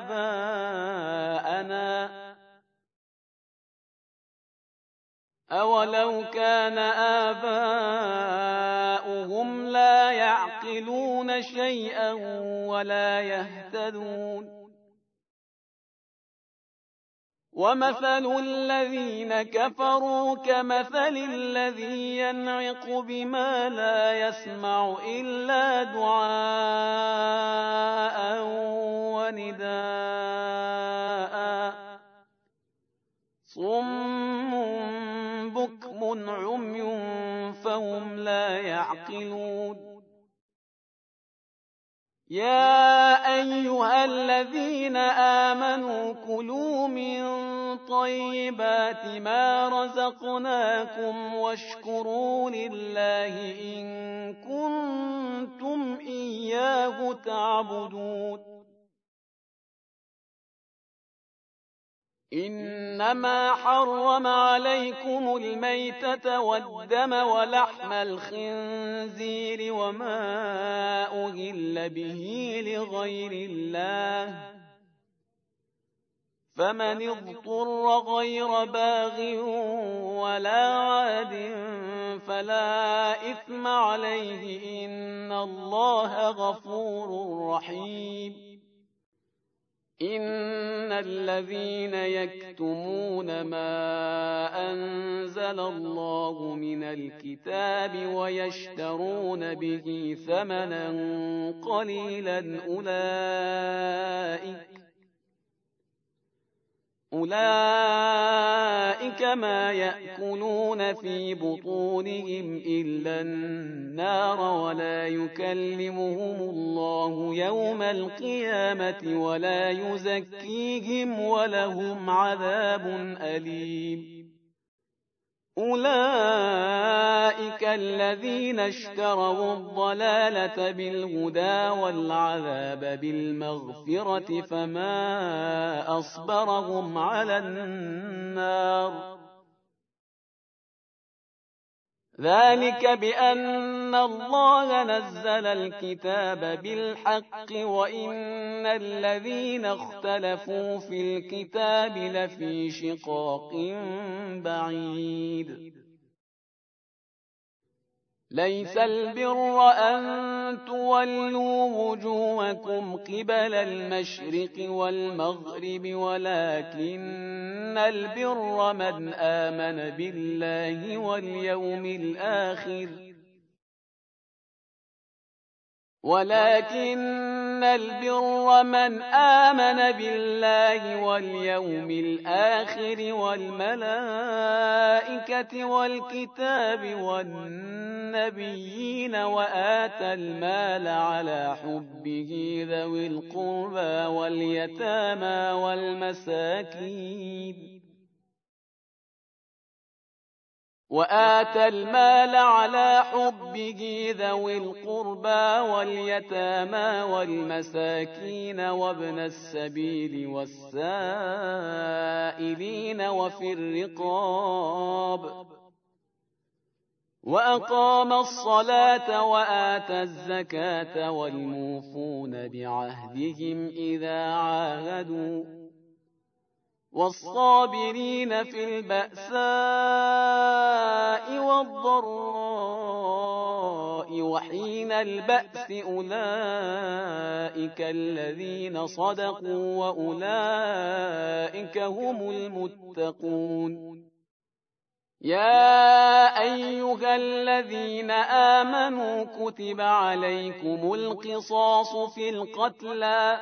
آباءنا أولو كان آباؤهم لا يعقلون شيئا ولا يهتدون ومثل الذين كفروا كمثل الذي ينعق بما لا يسمع إلا دعاء ونداء صم بكم عمي فهم لا يعقلون يا أيها الذين آمنوا كلوا من طيبات ما رزقناكم واشكروا لله إن كنتم إياه تعبدون إنما حرم عليكم الميتة والدم ولحم الخنزير وما أهل به لغير الله فمن اضطر غير باغ ولا عاد فلا إثم عليه إن الله غفور رحيم إن الذين يكتمون ما أنزل أنزل الله من الكتاب ويشترون به ثمنا قليلا أولئك ما يأكلون في بطونهم إلا النار ولا يكلمهم الله يوم القيامة ولا يزكيهم ولهم عذاب أليم أولئك الذين اشتروا الضلالة بالهدى والعذاب بالمغفرة فما أصبرهم على النار ذلك بأن الله نزل الكتاب بالحق وإن الذين اختلفوا في الكتاب لفي شقاق بعيد ليس البر أن تولوا وجوهكم قبل المشرق والمغرب ولكن البر من آمن بالله واليوم الآخر والملائكة والكتاب والنبيين وآتى المال على حبه ذوي القربى واليتامى والمساكين وابن السبيل والسائلين وفي الرقاب وأقام الصلاة وآتى الزكاة والموفون بعهدهم إذا عاهدوا والصابرين في البأساء والضراء وحين البأس أولئك الذين صدقوا وأولئك هم المتقون يا أيها الذين آمنوا كتب عليكم القصاص في القتلى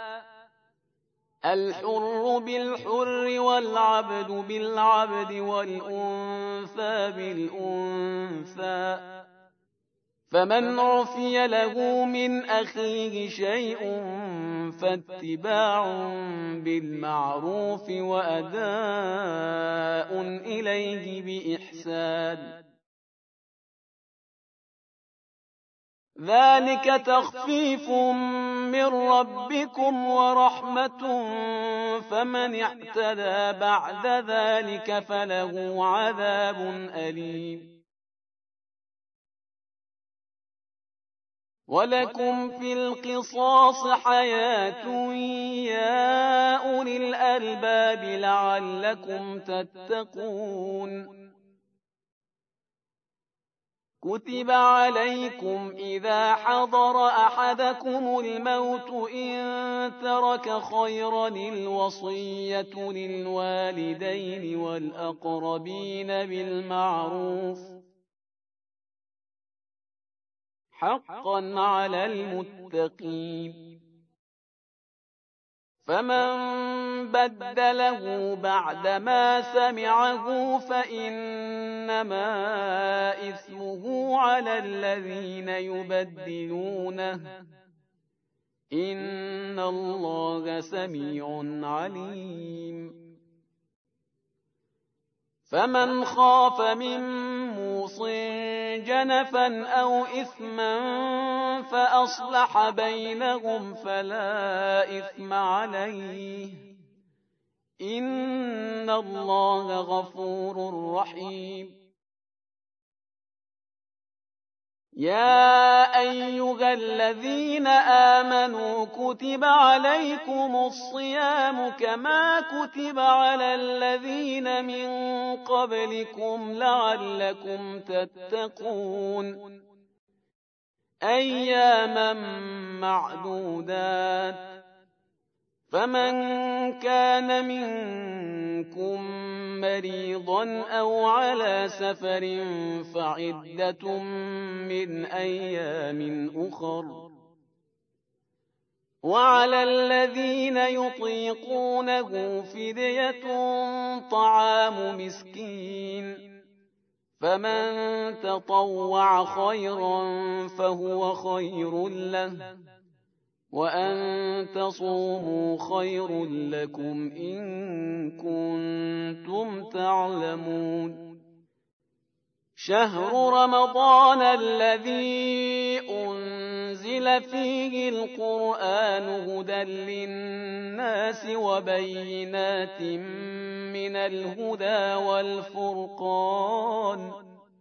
الحر بالحر والعبد بالعبد والأنثى بالأنثى فمن عفي له من أخيه شيء فاتباع بالمعروف وأداء إليه بإحسان ذلك تخفيف من ربكم ورحمة فمن اعتدى بعد ذلك فله عذاب أليم ولكم في القصاص حياة يا أولي الألباب لعلكم تتقون كتب عليكم إذا حضر أحدكم الموت إن ترك خيرا الوصية للوالدين والأقربين بالمعروف حقا على المتقين فمن بدله بعدما سمعه فإنما إثمه على الذين يبدلونه إن الله سميع عليم فمن خاف من موص جنفا أو إثما فأصلح بينهم فلا إثم عليه إن الله غفور رحيم يا أيها الذين آمنوا كتب عليكم الصيام كما كتب على الذين من قبلكم لعلكم تتقون أياما معدودات فمن كان منكم مريضا أو على سفر فعدة من أيام أخر، وعلى الذين يطيقونه فدية طعام مسكين، فمن تطوع خيرا فهو خير له، وأن تصوموا خير لكم إن كنتم تعلمون. شهر رمضان الذي أنزل فيه القرآن هدى للناس وبينات من الهدى والفرقان،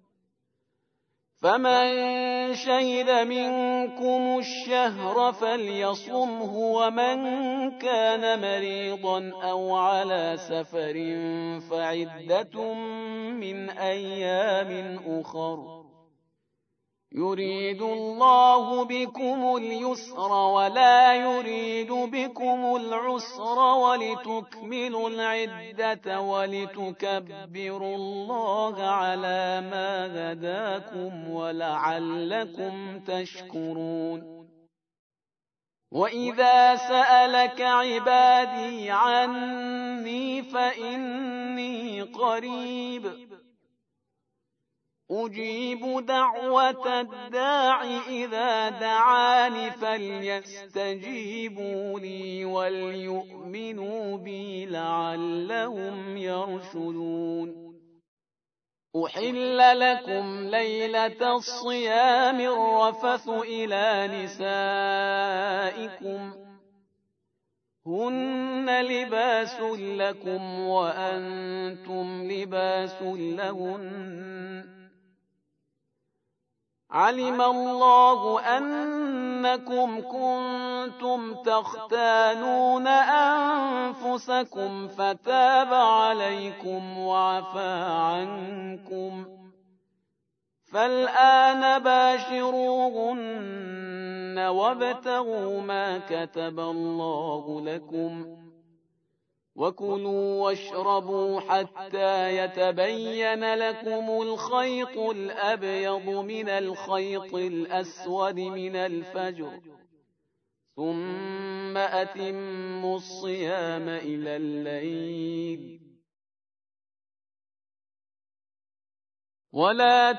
فمن شهد منكم الشهر فليصمه، ومن كان مريضا أو على سفر فعدة من أيام أخر، يريد الله بكم اليسر ولا يريد بكم العسر، ولتكملوا العدة ولتكبروا الله على ما هداكم ولعلكم تشكرون. وإذا سألك عبادي عني فإني قريب أجيب دعوة الداع إذا دعاني، فليستجيبوا لي وليؤمنوا بي لعلهم يرشدون. أحل لكم ليلة الصيام الرفث إلى نسائكم، هن لباس لكم وأنتم لباس لهن، علم الله أنكم كنتم تختانون أنفسكم فتاب عليكم وعفى عنكم، فالآن باشروهن وابتغوا ما كتب الله لكم، وكلوا واشربوا حتى يتبين لكم الخيط الأبيض من الخيط الأسود من الفجر، ثم أتموا الصيام إلى الليل، ولا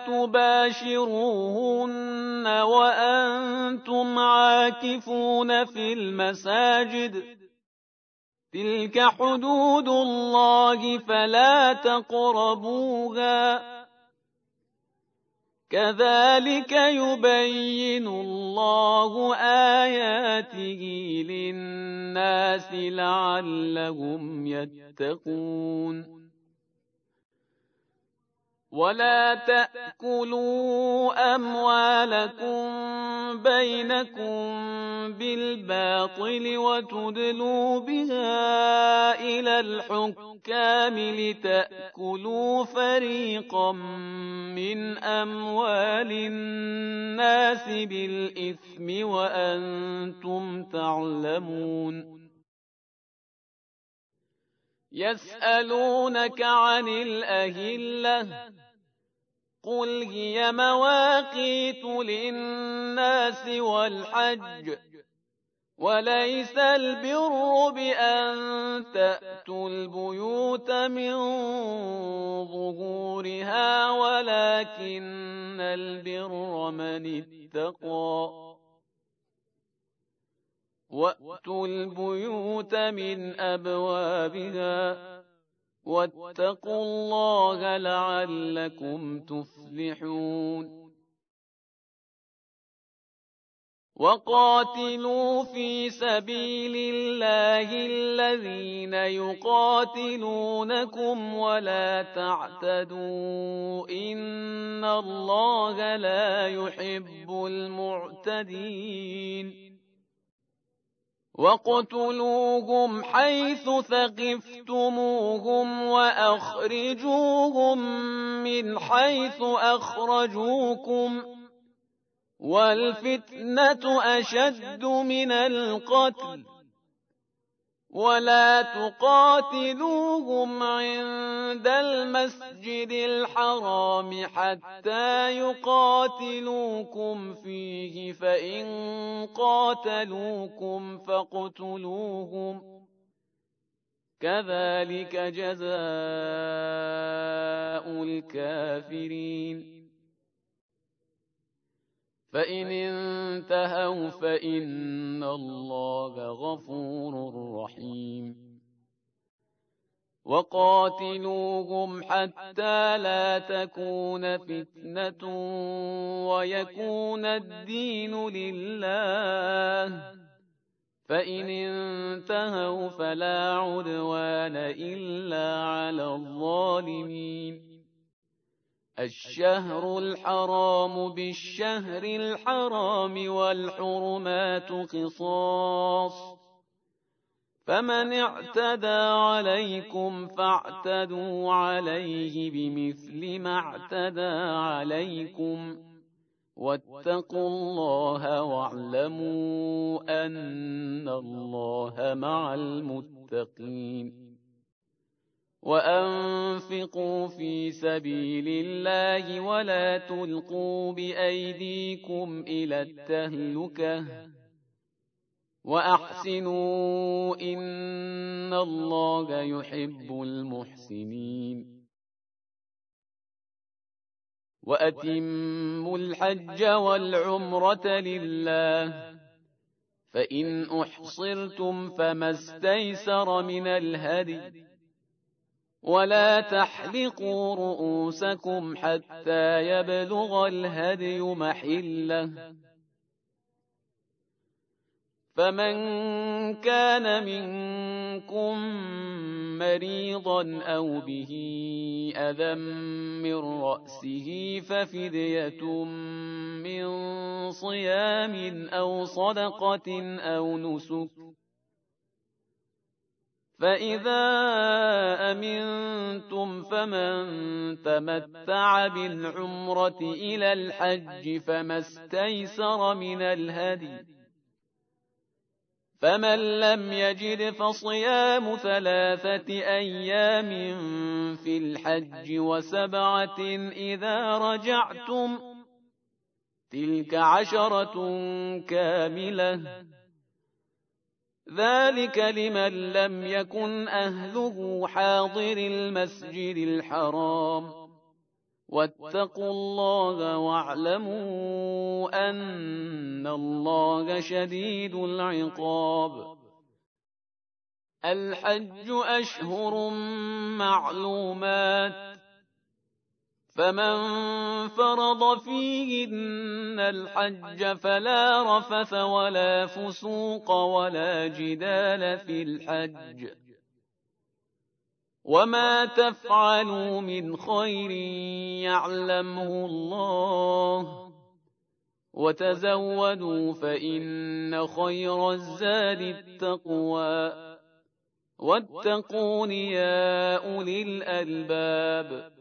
تباشروهن وأنتم عاكفون في المساجد، تلك حدود الله فلا تقربوها، كذلك يبين الله آياته للناس لعلهم يتقون. ولا تأكلوا أموالكم بينكم بالباطل وتدلوا بها إلى الحكام لتأكلوا فريقا من أموال الناس بالإثم وأنتم تعلمون. يسألونك عن الأهلة قل هي مواقيت للناس والحج، وليس البر بأن تأتوا البيوت من ظهورها ولكن البر من اتقى، وأتوا البيوت من أبوابها واتقوا الله لعلكم تفلحون. وقاتلوا في سبيل الله الذين يقاتلونكم ولا تعتدوا إن الله لا يحب المعتدين. واقتلوهم حيث ثقفتموهم وأخرجوهم من حيث أخرجوكم، والفتنة أشد من القتل، ولا تقاتلوهم عند المسجد الحرام حتى يقاتلوكم فيه فإن قاتلوكم فاقتلوهم كذلك جزاء الكافرين فإن انتهوا فإن الله غفور رحيم وقاتلوهم حتى لا تكون فتنة ويكون الدين لله فإن انتهوا فلا عدوان إلا على الظالمين الشهر الحرام بالشهر الحرام والحرمات قصاص فمن اعتدى عليكم فاعتدوا عليه بمثل ما اعتدى عليكم واتقوا الله واعلموا أن الله مع المتقين وأنفقوا في سبيل الله ولا تلقوا بأيديكم إلى التهلكة وأحسنوا إن الله يحب المحسنين وأتموا الحج والعمرة لله فإن أحصرتم فما استيسر من الهدي ولا تحلقوا رؤوسكم حتى يبلغ الهدي محله فمن كان منكم مريضا أو به أذى من رأسه ففدية من صيام أو صدقة أو نسك فإذا أمنتم فمن تمتع بالعمرة إلى الحج فما استيسر من الهدي فمن لم يجد فصيام 3 أيام في الحج و7 إذا رجعتم تلك 10 كاملة ذلك لمن لم يكن أهله حاضر المسجد الحرام واتقوا الله واعلموا أن الله شديد العقاب الحج أشهر معلومات فمن فرض فيهن الحج فلا رفث ولا فسوق ولا جدال في الحج وما تفعلوا من خير يعلمه الله وتزودوا فإن خير الزاد التقوى واتقون يا أولي الألباب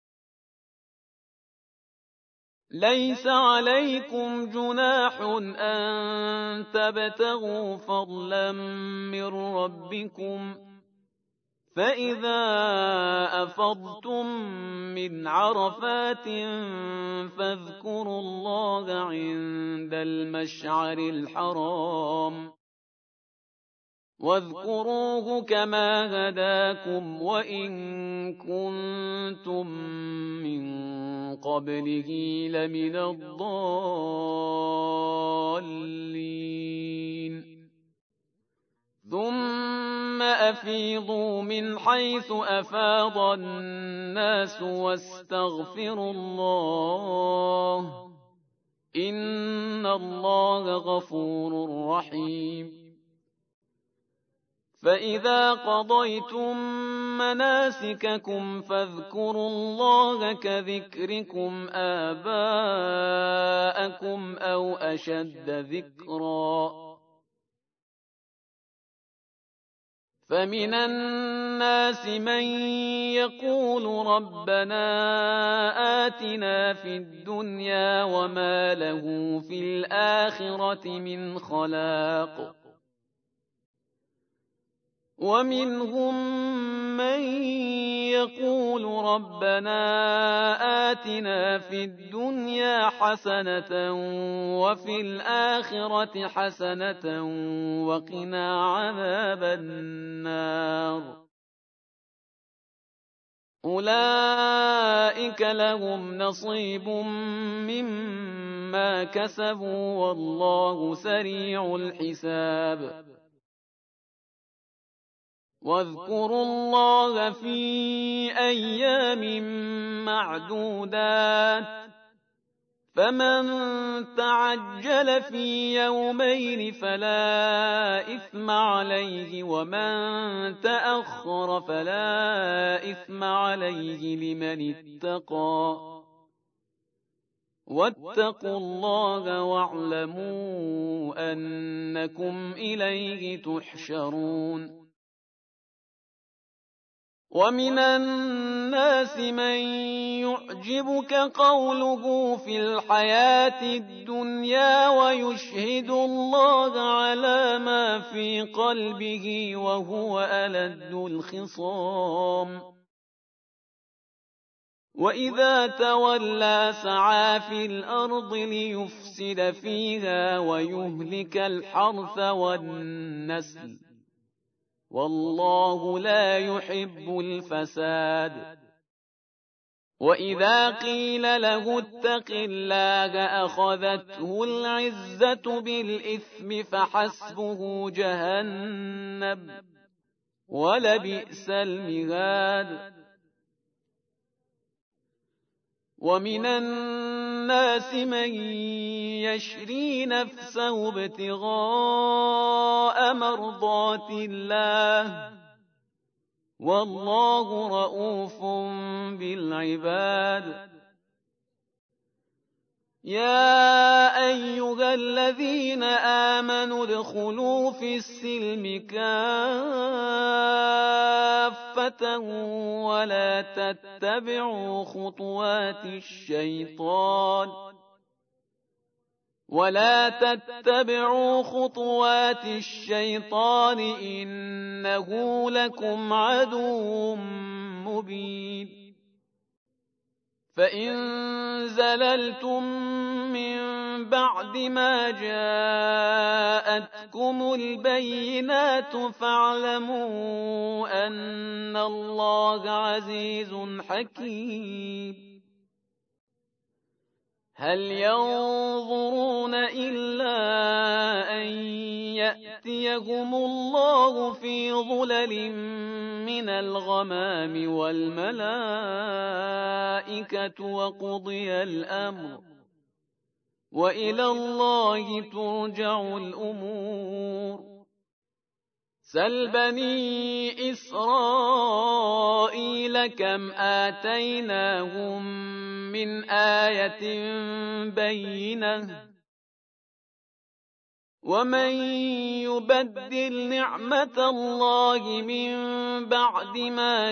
ليس عليكم جناح أن تبتغوا فضلا من ربكم فإذا أفضتم من عرفات فاذكروا الله عند المشعر الحرام واذكروه كما هداكم وإن كنتم من قبله لمن الضالين ثم أفيضوا من حيث أفاض الناس واستغفروا الله إن الله غفور رحيم فإذا قضيتم مناسككم فاذكروا الله كذكركم آباءكم أو أشد ذكرًا فمن الناس من يقول ربنا آتنا في الدنيا وما له في الآخرة من خلاق ومنهم من يقول ربنا آتنا في الدنيا حسنة وفي الآخرة حسنة وقنا عذاب النار. أولئك لهم نصيب مما كسبوا والله سريع الحساب. واذكروا الله في أيام معدودات، فمن تعجل في يومين فلا إثم عليه ومن تأخر فلا إثم عليه لمن اتقى. واتقوا الله واعلموا أنكم إليه تحشرون. ومن الناس من يعجبك قوله في الحياة الدنيا ويشهد الله على ما في قلبه وهو ألد الخصام. وإذا تولى سعى في الأرض ليفسد فيها ويهلك الحرث والنسل والله لا يحب الفساد. وإذا قيل له اتق الله أخذته العزة بالإثم فحسبه جهنم ولبئس المهاد. ومن الناس من يشري نفسه ابتغاء مرضات الله والله رؤوف بالعباد. يا أيها الذين آمنوا ادخلوا في السلم كافة ولا تتبعوا خطوات الشيطان إنه لكم عدو مبين. فإن زللتم من بعد ما جاءتكم البينات فاعلموا أن الله عزيز حكيم. هل ينظرون إلا أن يأتيهم الله في ظلل من الغمام والملائكة وقضي الأمر وإلى الله ترجع الأمور. سل بني إسرائيل كم آتيناهم من آية بينة ومن يبدل نعمة الله من بعد ما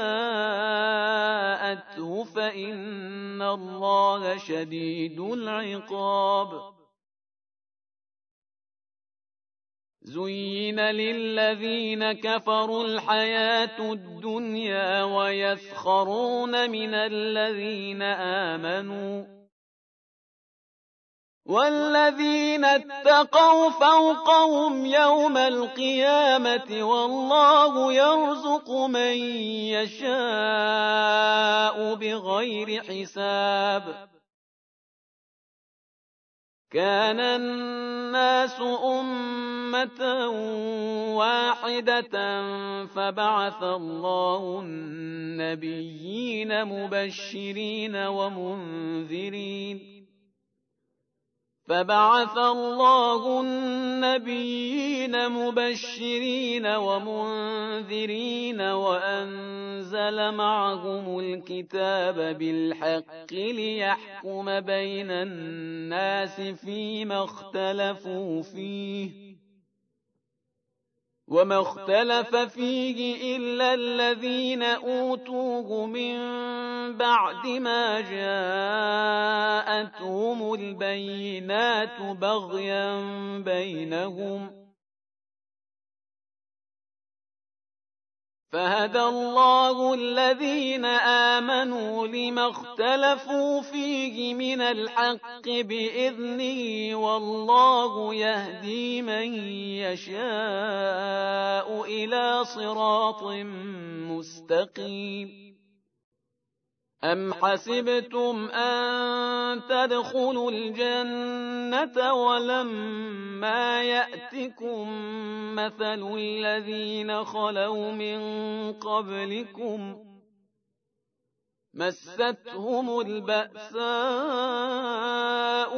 جاءته فإن الله شديد العقاب. زين للذين كفروا الحياة الدنيا ويسخرون من الذين آمنوا والذين اتقوا فوقهم يوم القيامة والله يرزق من يشاء بغير حساب. كان الناس أمة واحدة فبعث الله النبيين مبشرين ومنذرين وأنزل معهم الكتاب بالحق ليحكم بين الناس فيما اختلفوا فيه وما اختلف فيه إلا الذين أوتوه من بعد ما جاءتهم البينات بغيا بينهم فهدى الله الذين آمنوا لما اختلفوا فيه من الحق بإذنه والله يهدي من يشاء إلى صراط مستقيم. أم حسبتم أن تدخلوا الجنة ولما يأتكم مثل الذين خلوا من قبلكم مستهم البأساء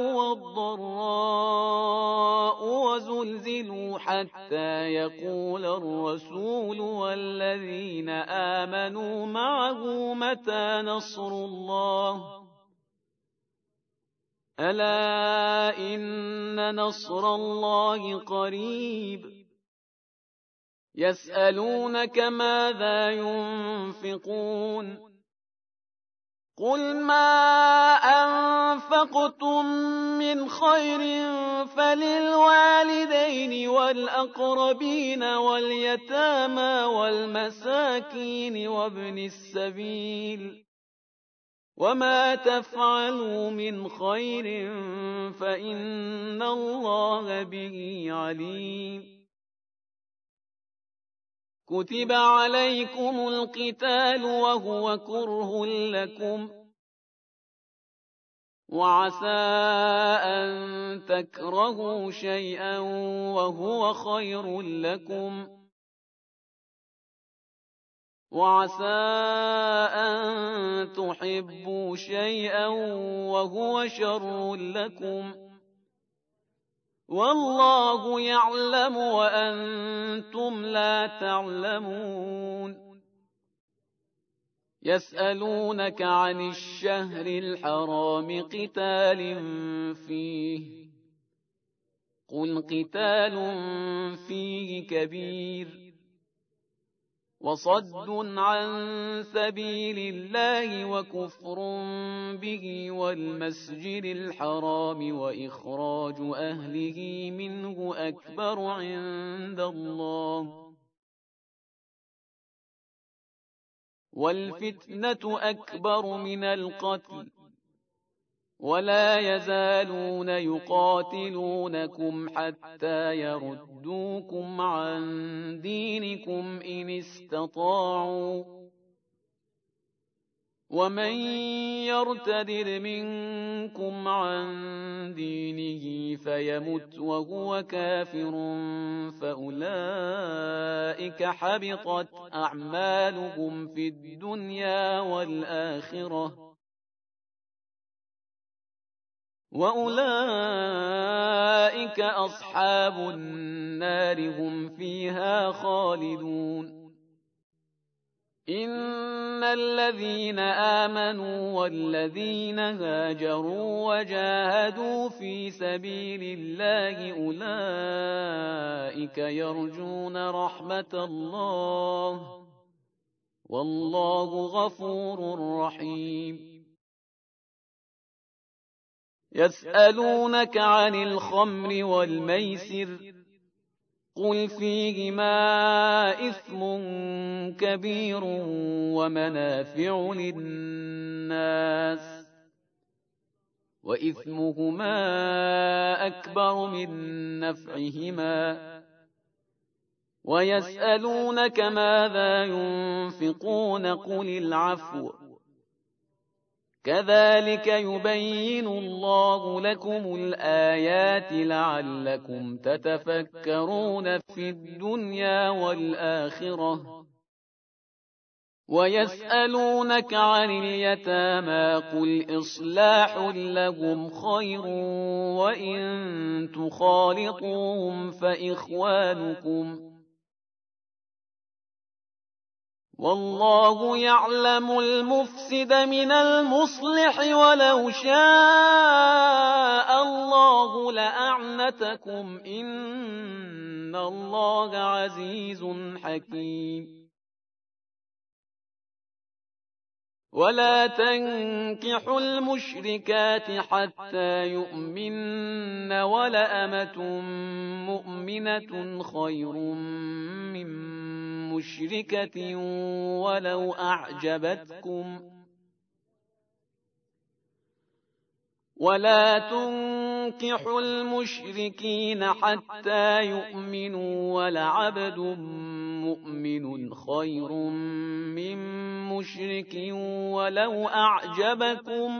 والضراء وزلزلوا حتى يقول الرسول والذين آمنوا معه متى نصر الله ألا إن نصر الله قريب. يسألونك ماذا ينفقون قل ما أنفقتم من خير فللوالدين والأقربين واليتامى والمساكين وابن السبيل وما تفعلوا من خير فإن الله به عليم. كتب عليكم القتال وهو كره لكم وعسى أن تكرهوا شيئا وهو خير لكم وعسى أن تحبوا شيئا وهو شر لكم والله يعلم وأنتم لا تعلمون. يسألونك عن الشهر الحرام قتال فيه قل قتال فيه كبير وصد عن سبيل الله وكفر به والمسجد الحرام وإخراج أهله منه أكبر عند الله والفتنة أكبر من القتل ولا يزالون يقاتلونكم حتى يردوكم عن دينكم إن استطاعوا ومن يرتد منكم عن دينه فيمت وهو كافر فأولئك حبطت أعمالهم في الدنيا والآخرة وأولئك أصحاب النار هم فيها خالدون. إن الذين آمنوا والذين هاجروا وجاهدوا في سبيل الله أولئك يرجون رحمة الله والله غفور رحيم. يسألونك عن الخمر والميسر قل فيهما إثم كبير ومنافع للناس وإثمهما أكبر من نفعهما ويسألونك ماذا ينفقون قل العفو كذلك يبين الله لكم الآيات لعلكم تتفكرون في الدنيا والآخرة ويسألونك عن اليتامى قل إصلاح لهم خير وإن تخالطوهم فإخوانكم والله يعلم المفسد من المصلح ولو شاء الله لأعنتكم إن الله عزيز حكيم. ولا تنكحوا المشركات حتى يؤمن ولأمة مؤمنة خير من مشركة ولو أعجبتكم ولا تنكحوا المشركين حتى يؤمنوا ولعبد مؤمن خير من مشرك ولو أعجبكم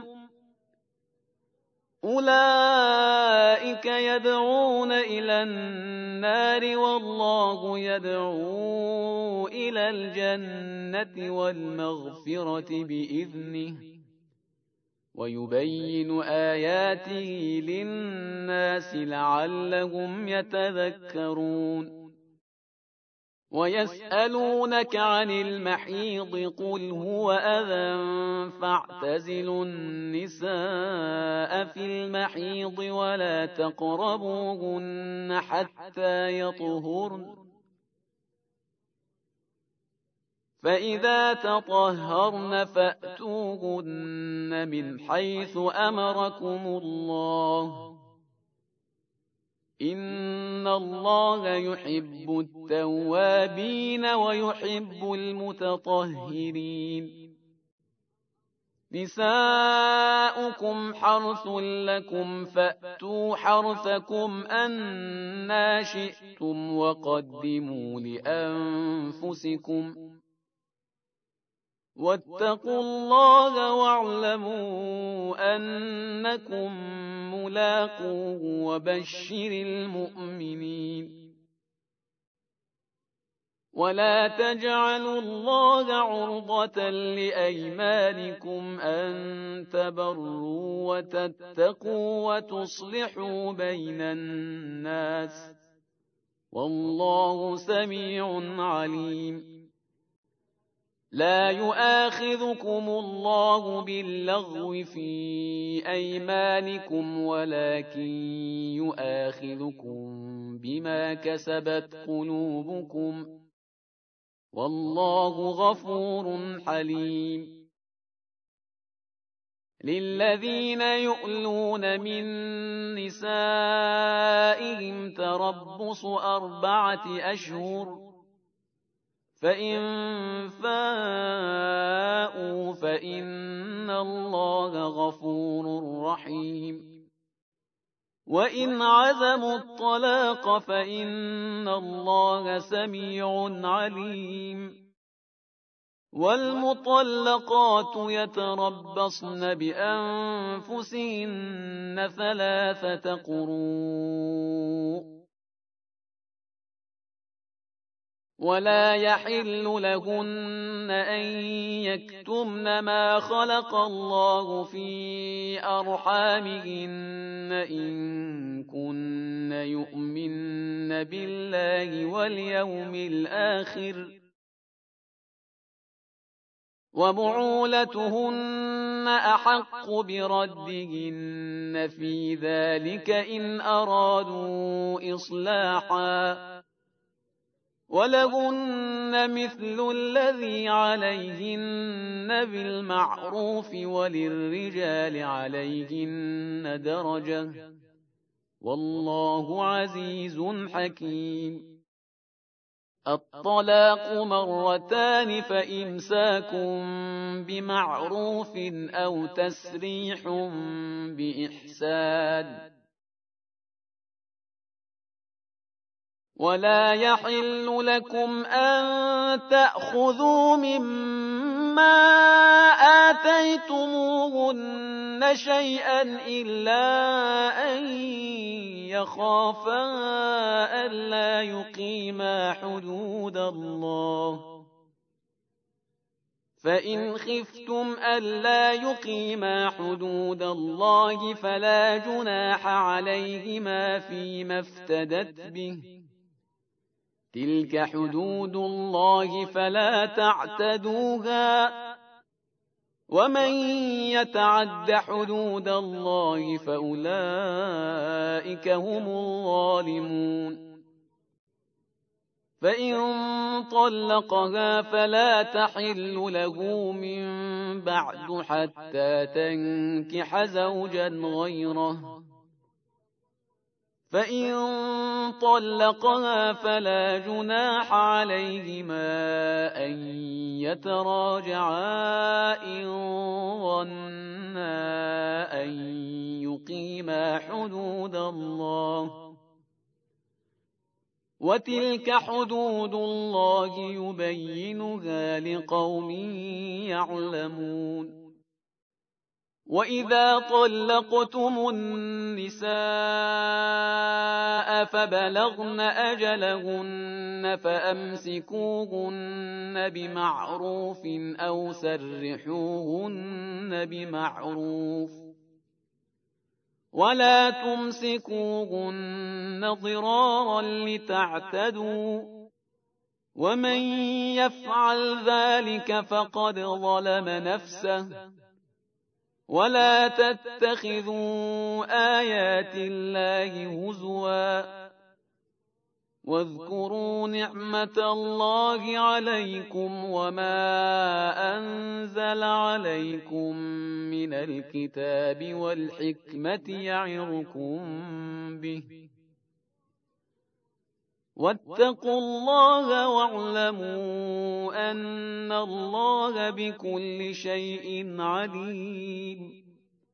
أولئك يدعون إلى النار والله يدعو إلى الجنة والمغفرة بإذنه ويبين آياته للناس لعلهم يتذكرون ويسألونك عن المحيض قل هو أذى فاعتزلوا النساء في المحيض ولا تقربوهن حتى يطهرن فإذا تطهرن فأتوهن من حيث أمركم الله إن الله يحب التوابين ويحب المتطهرين نساؤكم حرث لكم فأتوا حرثكم أنى شئتم وقدموا لأنفسكم واتقوا الله واعلموا أنكم ملاقوه وبشر المؤمنين ولا تجعلوا الله عرضة لأيمانكم أن تبروا وتتقوا وتصلحوا بين الناس والله سميع عليم لا يؤاخذكم الله باللغو في أيمانكم ولكن يؤاخذكم بما كسبت قلوبكم والله غفور حليم للذين يؤلون من نسائهم تربص 4 أشهر فإن فاءوا فإن الله غفور رحيم وإن عزموا الطلاق فإن الله سميع عليم والمطلقات يتربصن بأنفسهن 3 قروء ولا يحل لهن أن يكتمن ما خلق الله في أرحامهن إن كن يؤمن بالله واليوم الآخر وبعولتهن أحق بردهن في ذلك إن أرادوا إصلاحا ولهن مثل الذي عليهن بالمعروف وللرجال عليهن درجة والله عزيز حكيم الطلاق 2 فإمساك بمعروف أو تسريح بإحسان ولا يحل لكم أن تأخذوا مما آتيتموهن شيئا إلا أن يخافا ألا يقيما حدود الله فإن خفتم ألا يقيما حدود الله فلا جناح عليهما فيما افتدت به تلك حدود الله فلا تعتدوها ومن يتعد حدود الله فأولئك هم الظالمون فإن طلقها فلا تحل له من بعد حتى تنكح زوجا غيره فإن طلقها فلا جناح عليهما أن يتراجعا إن ظنا أن يقيما حدود الله، وتلك حدود الله يبينها لقوم يعلمون. وإذا طلقتم النساء فبلغن أجلهن فأمسكوهن بمعروف أو سرحوهن بمعروف، ولا تمسكوهن ضرارا لتعتدوا، ومن يفعل ذلك فقد ظلم نفسه. ولا تتخذوا آيات الله هزوا، واذكروا نعمة الله عليكم وما أنزل عليكم من الكتاب والحكمة يعظكم به، واتقوا الله واعلموا أن الله بكل شيء عليم.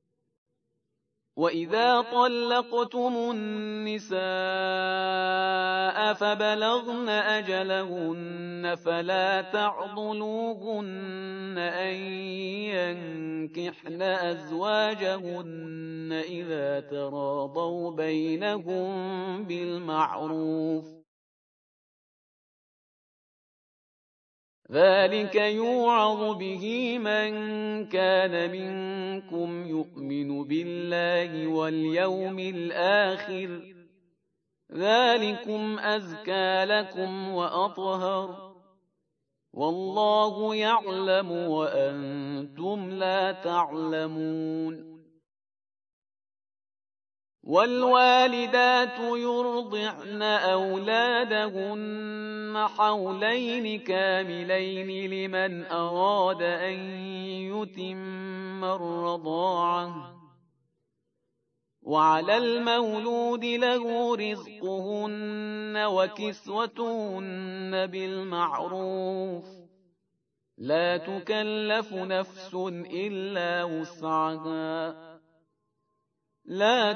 وإذا طلقتم النساء فبلغن أجلهن فلا تعضلوهن أن ينكحن أزواجهن إذا تراضوا بينهم بالمعروف، ذلك يوعظ به من كان منكم يؤمن بالله واليوم الآخر، ذلكم أزكى لكم وأطهر، والله يعلم وأنتم لا تعلمون. والوالدات يرضعن أولادهن حولين كاملين لمن أراد أن يتم الرضاعة، وعلى المولود له رزقهن وكسوتهن بالمعروف، لا تكلف نفس إلا وسعها، لا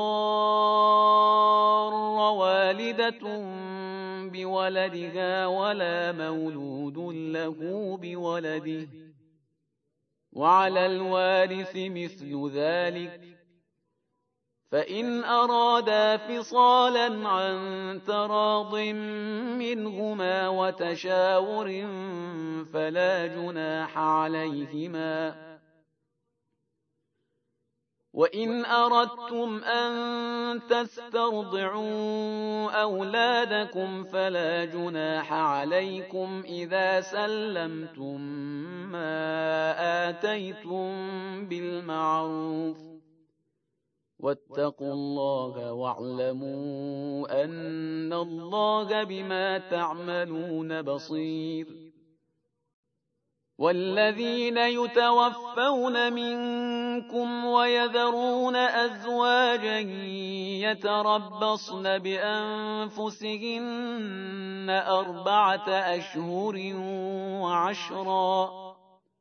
تضار والدة بولدها ولا مولود له بولده، وعلى الوارث مثل ذلك، فإن أرادا فصالا عن تراض منهما وتشاور فلا جناح عليهما. وإن أردتم أن تسترضعوا أولادكم فلا جناح عليكم إذا سلمتم ما آتيتم بالمعروف، واتقوا الله واعلموا أن الله بما تعملون بصير. والذين يتوفون منكم ويذرون أزواجا يتربصن بأنفسهن 4 أشهر وعشرا،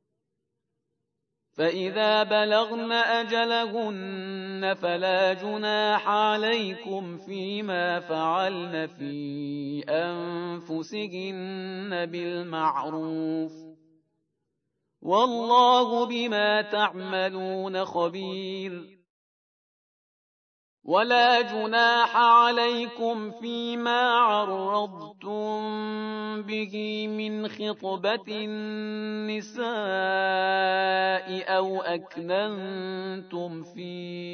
فإذا بلغن أجلهن فلا جناح عليكم فيما فعلن في أنفسهن بالمعروف، والله بما تعملون خبير. ولا جناح عليكم فيما عرضتم به من خطبة النساء أو أكننتم في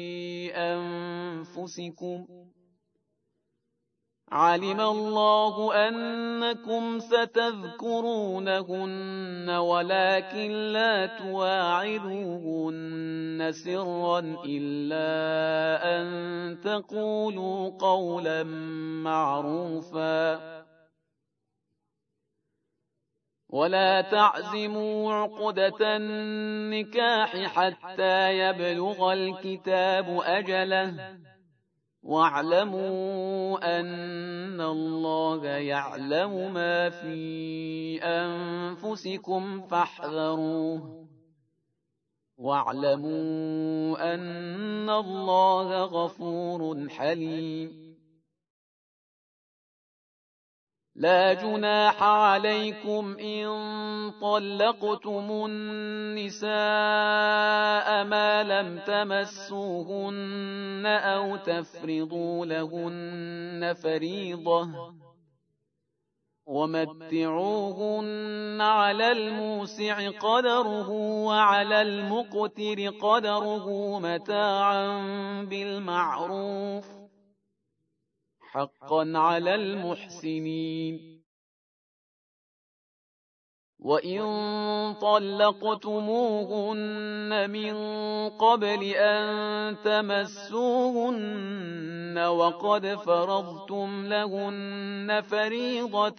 أنفسكم، علم الله أنكم ستذكرونهن ولكن لا تواعدوهن سرا إلا أن تقولوا قولا معروفا، ولا تعزموا عقدة النكاح حتى يبلغ الكتاب أجله، واعلموا أن الله يعلم ما في أنفسكم فاحذروه واعلموا أن الله غفور حليم لا جناح عليكم إن طلقتم النساء ما لم تمسوهن أو تفرضوا لهن فريضة ومتعوهن على الموسع قدره وعلى المقتر قدره متاعا بالمعروف حقا على المحسنين وإن طلقتموهن من قبل أن تمسوهن وقد فرضتم لهن فريضة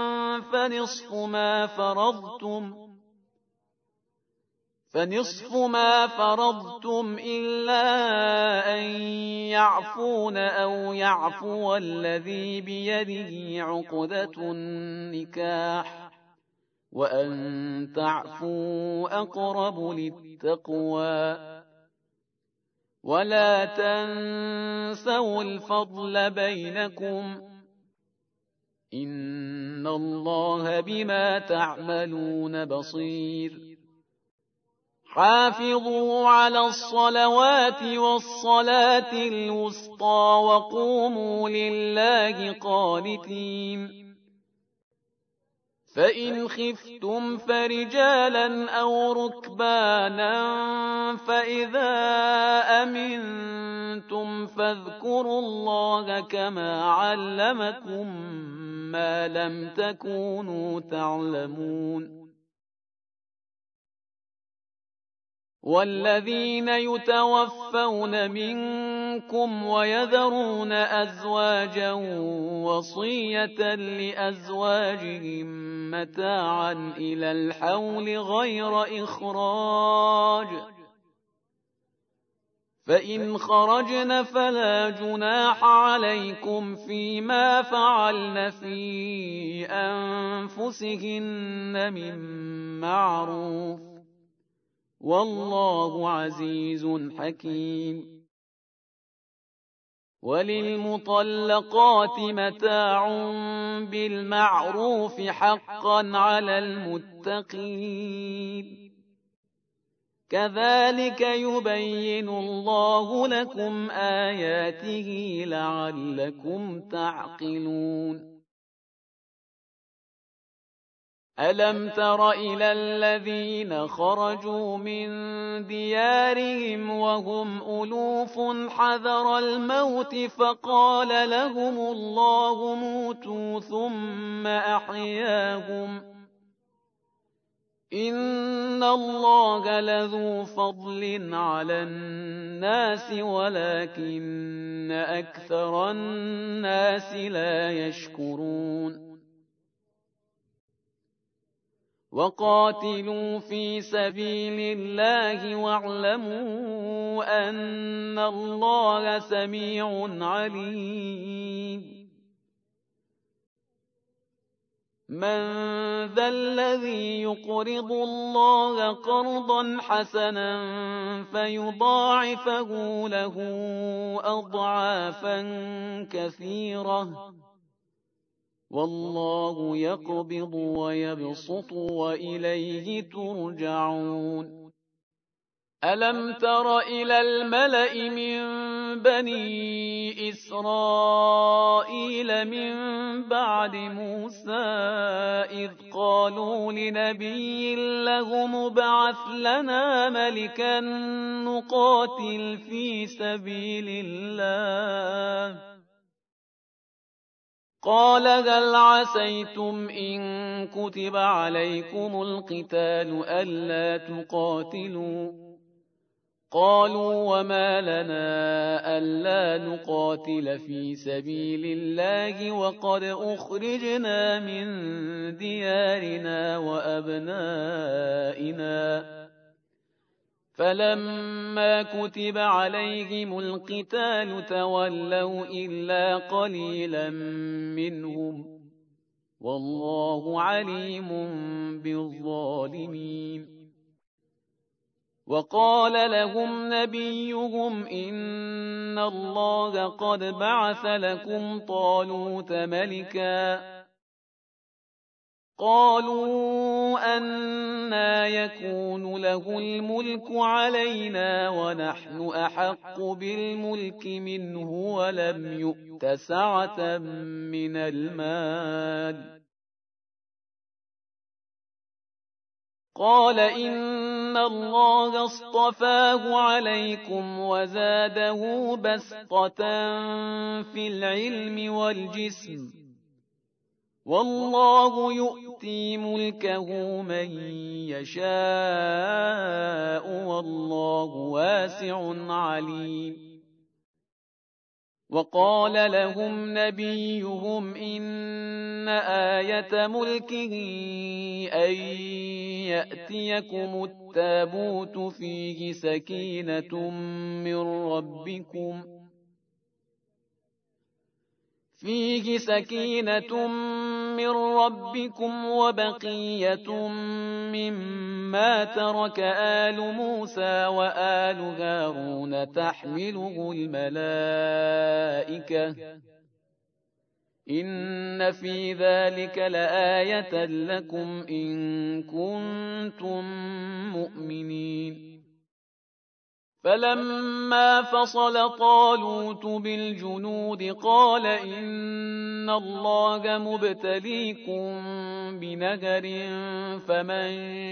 فنصف ما فرضتم إلا أن يعفون أو يعفو الذي بيده عقدة النكاح وأن تعفوا أقرب للتقوى ولا تنسوا الفضل بينكم إن الله بما تعملون بصير حافظوا على الصلوات والصلاة الوسطى وقوموا لله قانتين فإن خفتم فرجالا أو ركبانا فإذا أمنتم فاذكروا الله كما علمكم ما لم تكونوا تعلمون والذين يتوفون منكم ويذرون أزواجا وصية لأزواجهم متاعا إلى الحول غير إخراج فإن خرجن فلا جناح عليكم فيما فعلن في أنفسهن من معروف والله عزيز حكيم وللمطلقات متاع بالمعروف حقا على المتقين كذلك يبين الله لكم آياته لعلكم تعقلون ألم تر إلى الذين خرجوا من ديارهم وهم ألوف حذر الموت فقال لهم الله موتوا ثم أحياهم إن الله لذو فضل على الناس ولكن أكثر الناس لا يشكرون وقاتلوا في سبيل الله واعلموا أن الله سميع عليم من ذا الذي يقرض الله قرضا حسنا فيضاعفه له أضعافا كثيرة والله يقبض ويبسط وإليه ترجعون ألم تر إلى الملأ من بني إسرائيل من بعد موسى إذ قالوا لنبي له مبعث لنا ملكا نقاتل في سبيل الله قال هل عسيتم إن كتب عليكم القتال ألا تقاتلوا قالوا وما لنا ألا نقاتل في سبيل الله وقد أخرجنا من ديارنا وأبنائنا فلما كتب عليهم القتال تولوا إلا قليلا منهم والله عليم بالظالمين. وقال لهم نبيهم إن الله قد بعث لكم طالوت ملكا قالوا أنى يكون له الملك علينا ونحن أحق بالملك منه ولم يؤت سعة من المال قال إن الله اصطفاه عليكم وزاده بسطة في العلم والجسم والله يؤتي ملكه من يشاء والله واسع عليم. وقال لهم نبيهم إن آية ملكه أن يأتيكم التابوت فيه سكينة من ربكم وبقية مما ترك آل موسى وآل هارون تحمله الملائكة إن في ذلك لآية لكم إن كنتم مؤمنين. فلما فصل طالوت بالجنود قال إن الله مبتليكم بنهر فمن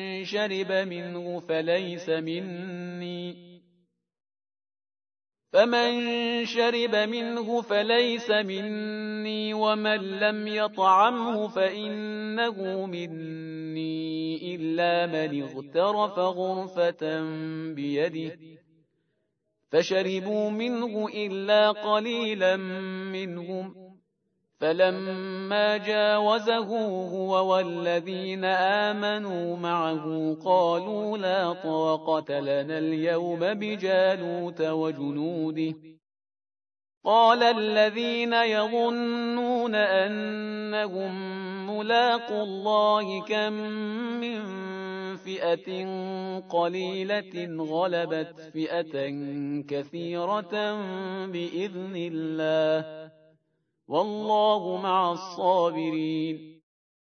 شرب منه فليس مني ومن لم يطعمه فإنه مني إلا من اغترف غرفة بيده فشربوا منه إلا قليلا منهم فلما جاوزه هو والذين آمنوا معه قالوا لا طاقة لنا اليوم بجالوت وجنوده قال الذين يظنون أنهم ملاقو الله كم من فئة قليلة غلبت فئة كثيرة بإذن الله والله مع الصابرين.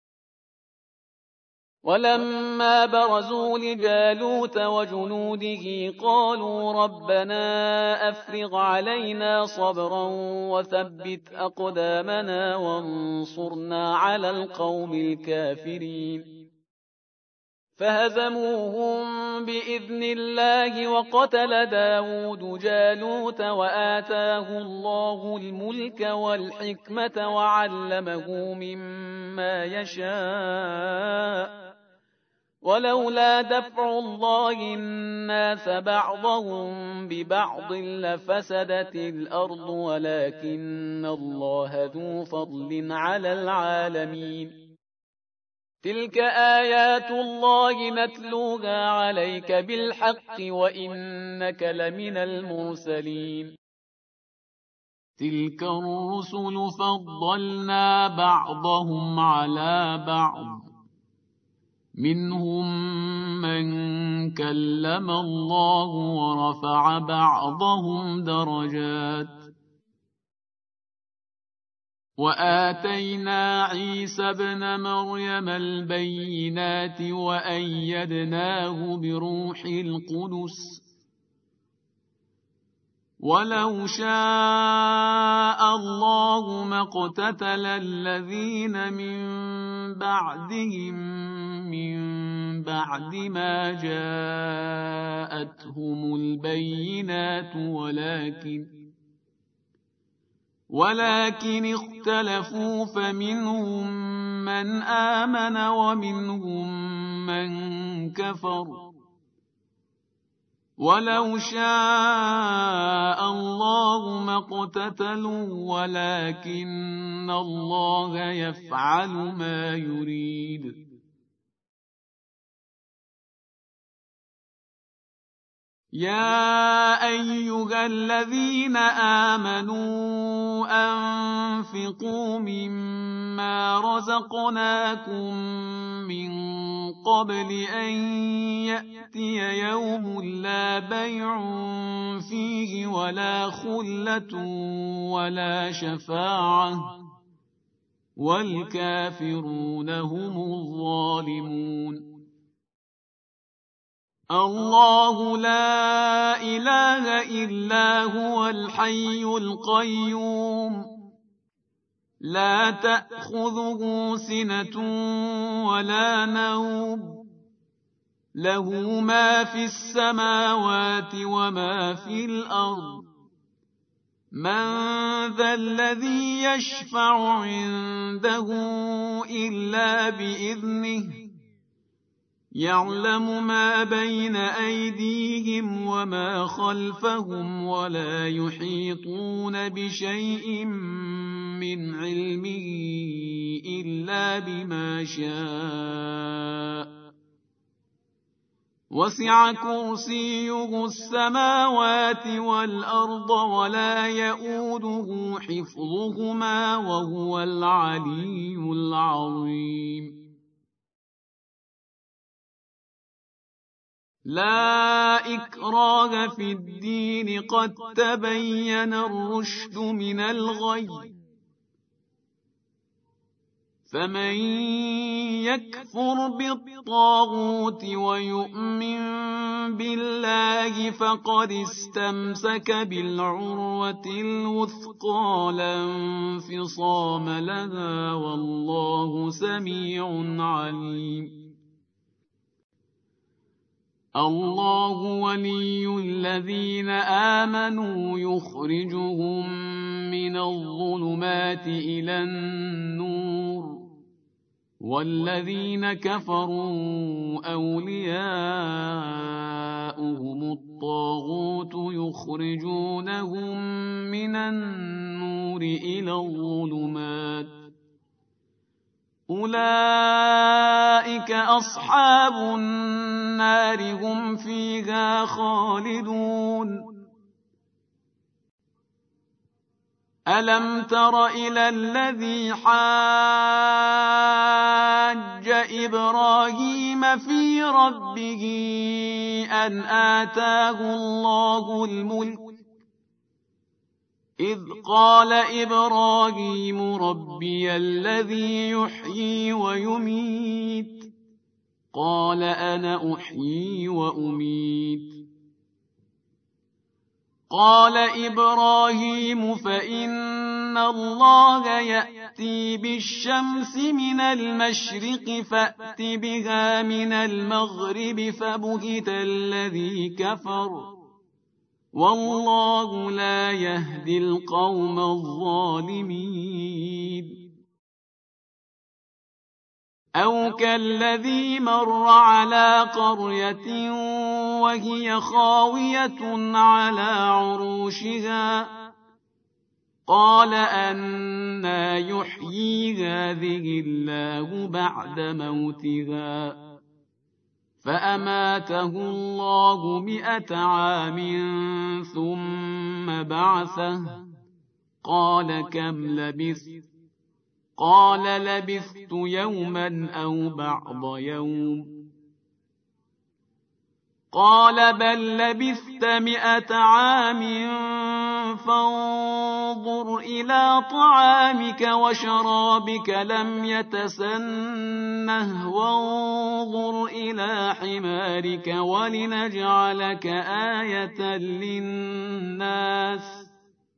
ولما برزوا لجالوت وجنوده قالوا ربنا أفرغ علينا صبرا وثبت أقدامنا وانصرنا على القوم الكافرين فهزموهم بإذن الله وقتل داود جالوت وآتاه الله الملك والحكمة وعلمه مما يشاء ولولا دفع الله الناس بعضهم ببعض لفسدت الأرض ولكن الله ذو فضل على العالمين. تلك آيات الله نتلوها عليك بالحق وإنك لمن المرسلين. تلك الرسل فضلنا بعضهم على بعض منهم من كلم الله ورفع بعضهم درجات وآتينا عيسى ابن مريم البينات وأيدناه بروح القدس ولو شاء الله ما اقتتل الذين من بعدهم من بعد ما جاءتهم البينات ولكن اختلفوا فمنهم من آمن ومنهم من كفر ولو شاء الله ما اقتتلوا ولكن الله يفعل ما يريد. يا أيها الذين آمنوا أنفقوا مما رزقناكم من قبل أن يأتي يوم لا بيع فيه ولا خلة ولا شفاعة والكافرون هم الظالمون. الله لا إله إلا هو الحي القيوم لا تأخذه سنة ولا نوم له ما في السماوات وما في الأرض من ذا الذي يشفع عنده إلا بإذنه يعلم ما بين أيديهم وما خلفهم ولا يحيطون بشيء من علمه إلا بما شاء وسع كرسيه السماوات والأرض ولا يؤوده حفظهما وهو العلي العظيم. لا إكراه في الدين قد تبين الرشد من الغي فمن يكفر بالطاغوت ويؤمن بالله فقد استمسك بالعروة الوثقى لا انفصام لها والله سميع عليم. الله ولي الذين آمنوا يخرجهم من الظلمات إلى النور والذين كفروا أولياؤهم الطاغوت يخرجونهم من النور إلى الظلمات أولئك أصحاب النار هم فيها خالدون. ألم تر إلى الذي حاج إبراهيم في ربه أن آتاه الله الملك إذ قال إبراهيم ربي الذي يحيي ويميت قال أنا أحيي وأميت قال إبراهيم فإن الله يأتي بالشمس من المشرق فأت بها من المغرب فبهت الذي كفر والله لا يهدي القوم الظالمين. أو كالذي مر على قرية وهي خاوية على عروشها قال أنى يحيي هذه الله بعد موتها فأماته الله 100 عام ثم بعثه قال كم لبثت قال لبثت يوما أو بعض يوم قال بل لبثت 100 عام فانظر إلى طعامك وشرابك لم يتسنه وانظر إلى حمارك ولنجعلك آية للناس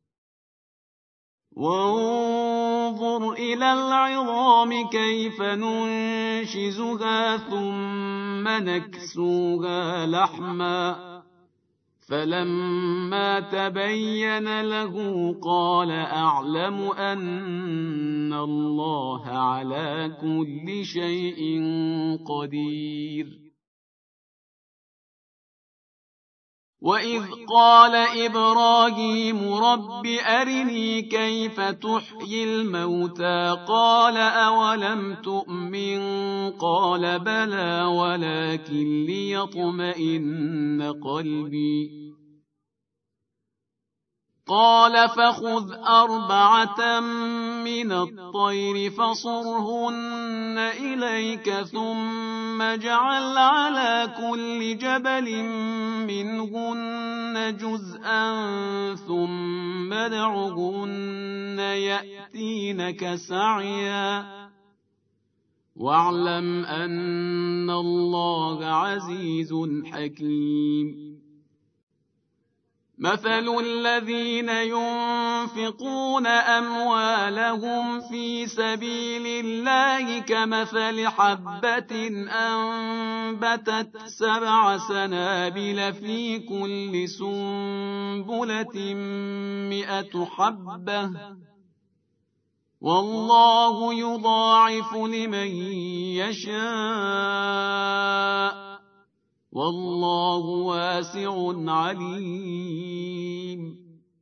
وانظر إلى العظام كيف ننشزها ثم نكسوها لحما فلما تبين له قال أعلم أن الله على كل شيء قدير. وإذ قال إبراهيم رب أرني كيف تحيي الموتى قال أولم تؤمن قال بلى ولكن ليطمئن قلبي قال فخذ 4 من الطير فصرهن إليك ثم اجعل على كل جبل منهن جزءا ثم ادعهن يأتينك سعيا واعلم أن الله عزيز حكيم مثل الذين ينفقون أموالهم في سبيل الله كمثل حبة أنبتت 7 سنابل في كل سنبلة 100 حبة والله يضاعف لمن يشاء والله واسع عليم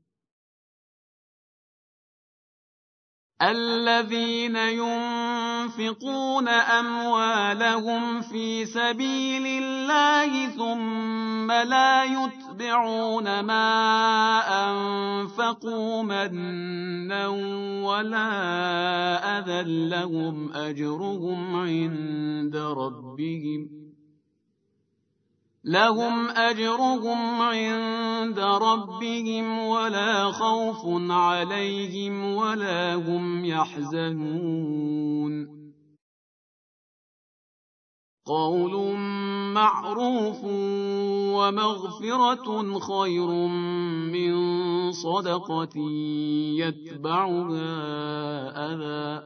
الذين ينفقون أموالهم في سبيل الله ثم لا يتبعون ما أنفقوا منا ولا أذى لهم أجرهم عند ربهم ولا خوف عليهم ولا هم يحزنون قول معروف ومغفرة خير من صدقة يتبعها أذى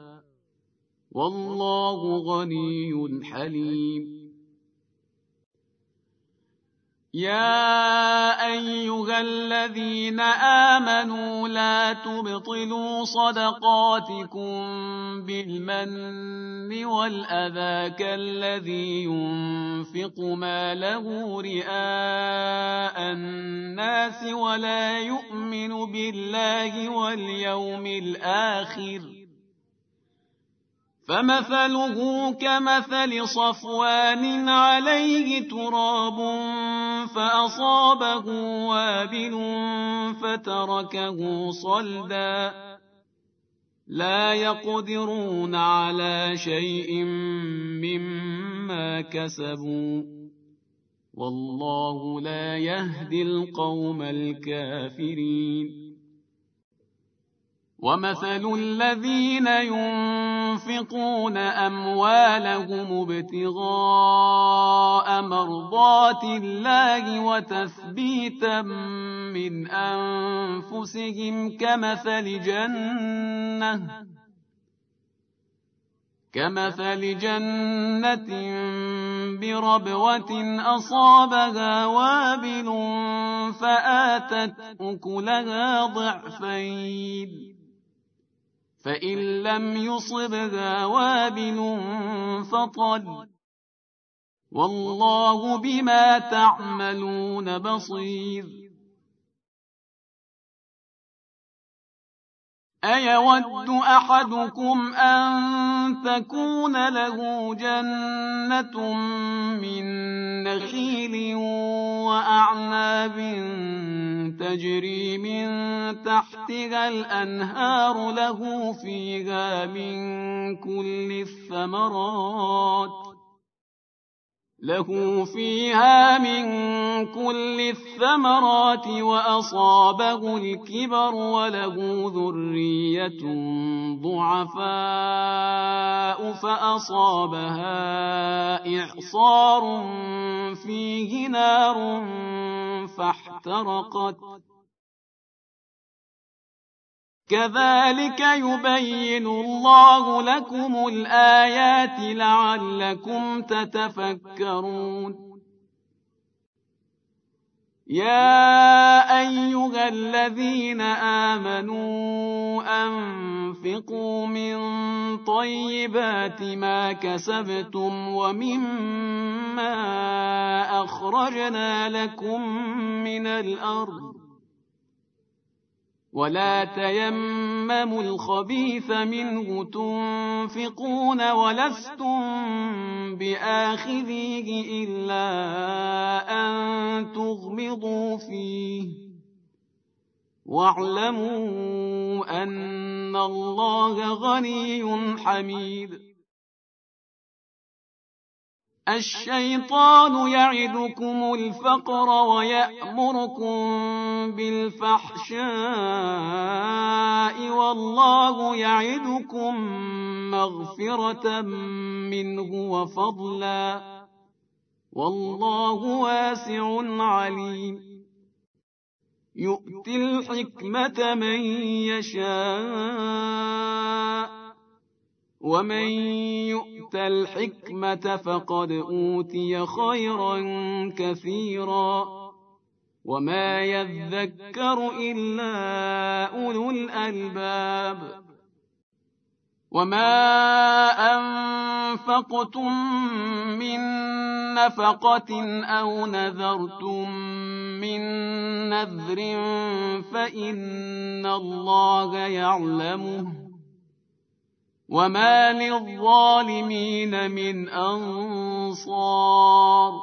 والله غني حليم يا أيها الذين آمنوا لا تبطلوا صدقاتكم بالمن والأذى كالذي ينفق ماله رئاء الناس ولا يؤمن بالله واليوم الآخر فمثله كمثل صفوان عليه تراب فأصابه وابل فتركه صلدا لا يقدرون على شيء مما كسبوا والله لا يهدي القوم الكافرين ومثل الذين ينفقون أموالهم ابتغاء مرضات الله وتثبيتا من أنفسهم كمثل جنة بربوة أصابها وابل فآتت أكلها ضعفين فإن لم يصبها وابل فطل والله بما تعملون بصير أيود أحدكم أن تكون له جنة من نخيل وأعناب تجري من تحتها الأنهار له فيها من كل الثمرات وأصابه الكبر وله ذرية ضعفاء فأصابها إعصار فيه نار فاحترقت كذلك يبين الله لكم الآيات لعلكم تتفكرون يا أيها الذين آمنوا أنفقوا من طيبات ما كسبتم ومما أخرجنا لكم من الأرض ولا تيمموا الخبيث منه تنفقون ولستم بآخذيه إلا أن تغمضوا فيه واعلموا أن الله غني حميد. الشيطان يعدكم الفقر ويأمركم بالفحشاء والله يعدكم مغفرة منه وفضلا والله واسع عليم. يؤتي الحكمة من يشاء ومن يؤت الحكمة فقد أوتي خيرا كثيرا وما يذكر إلا أولو الألباب. وما أنفقتم من نفقة أو نذرتم من نذر فإن الله يعلمه وما للظالمين من أنصار.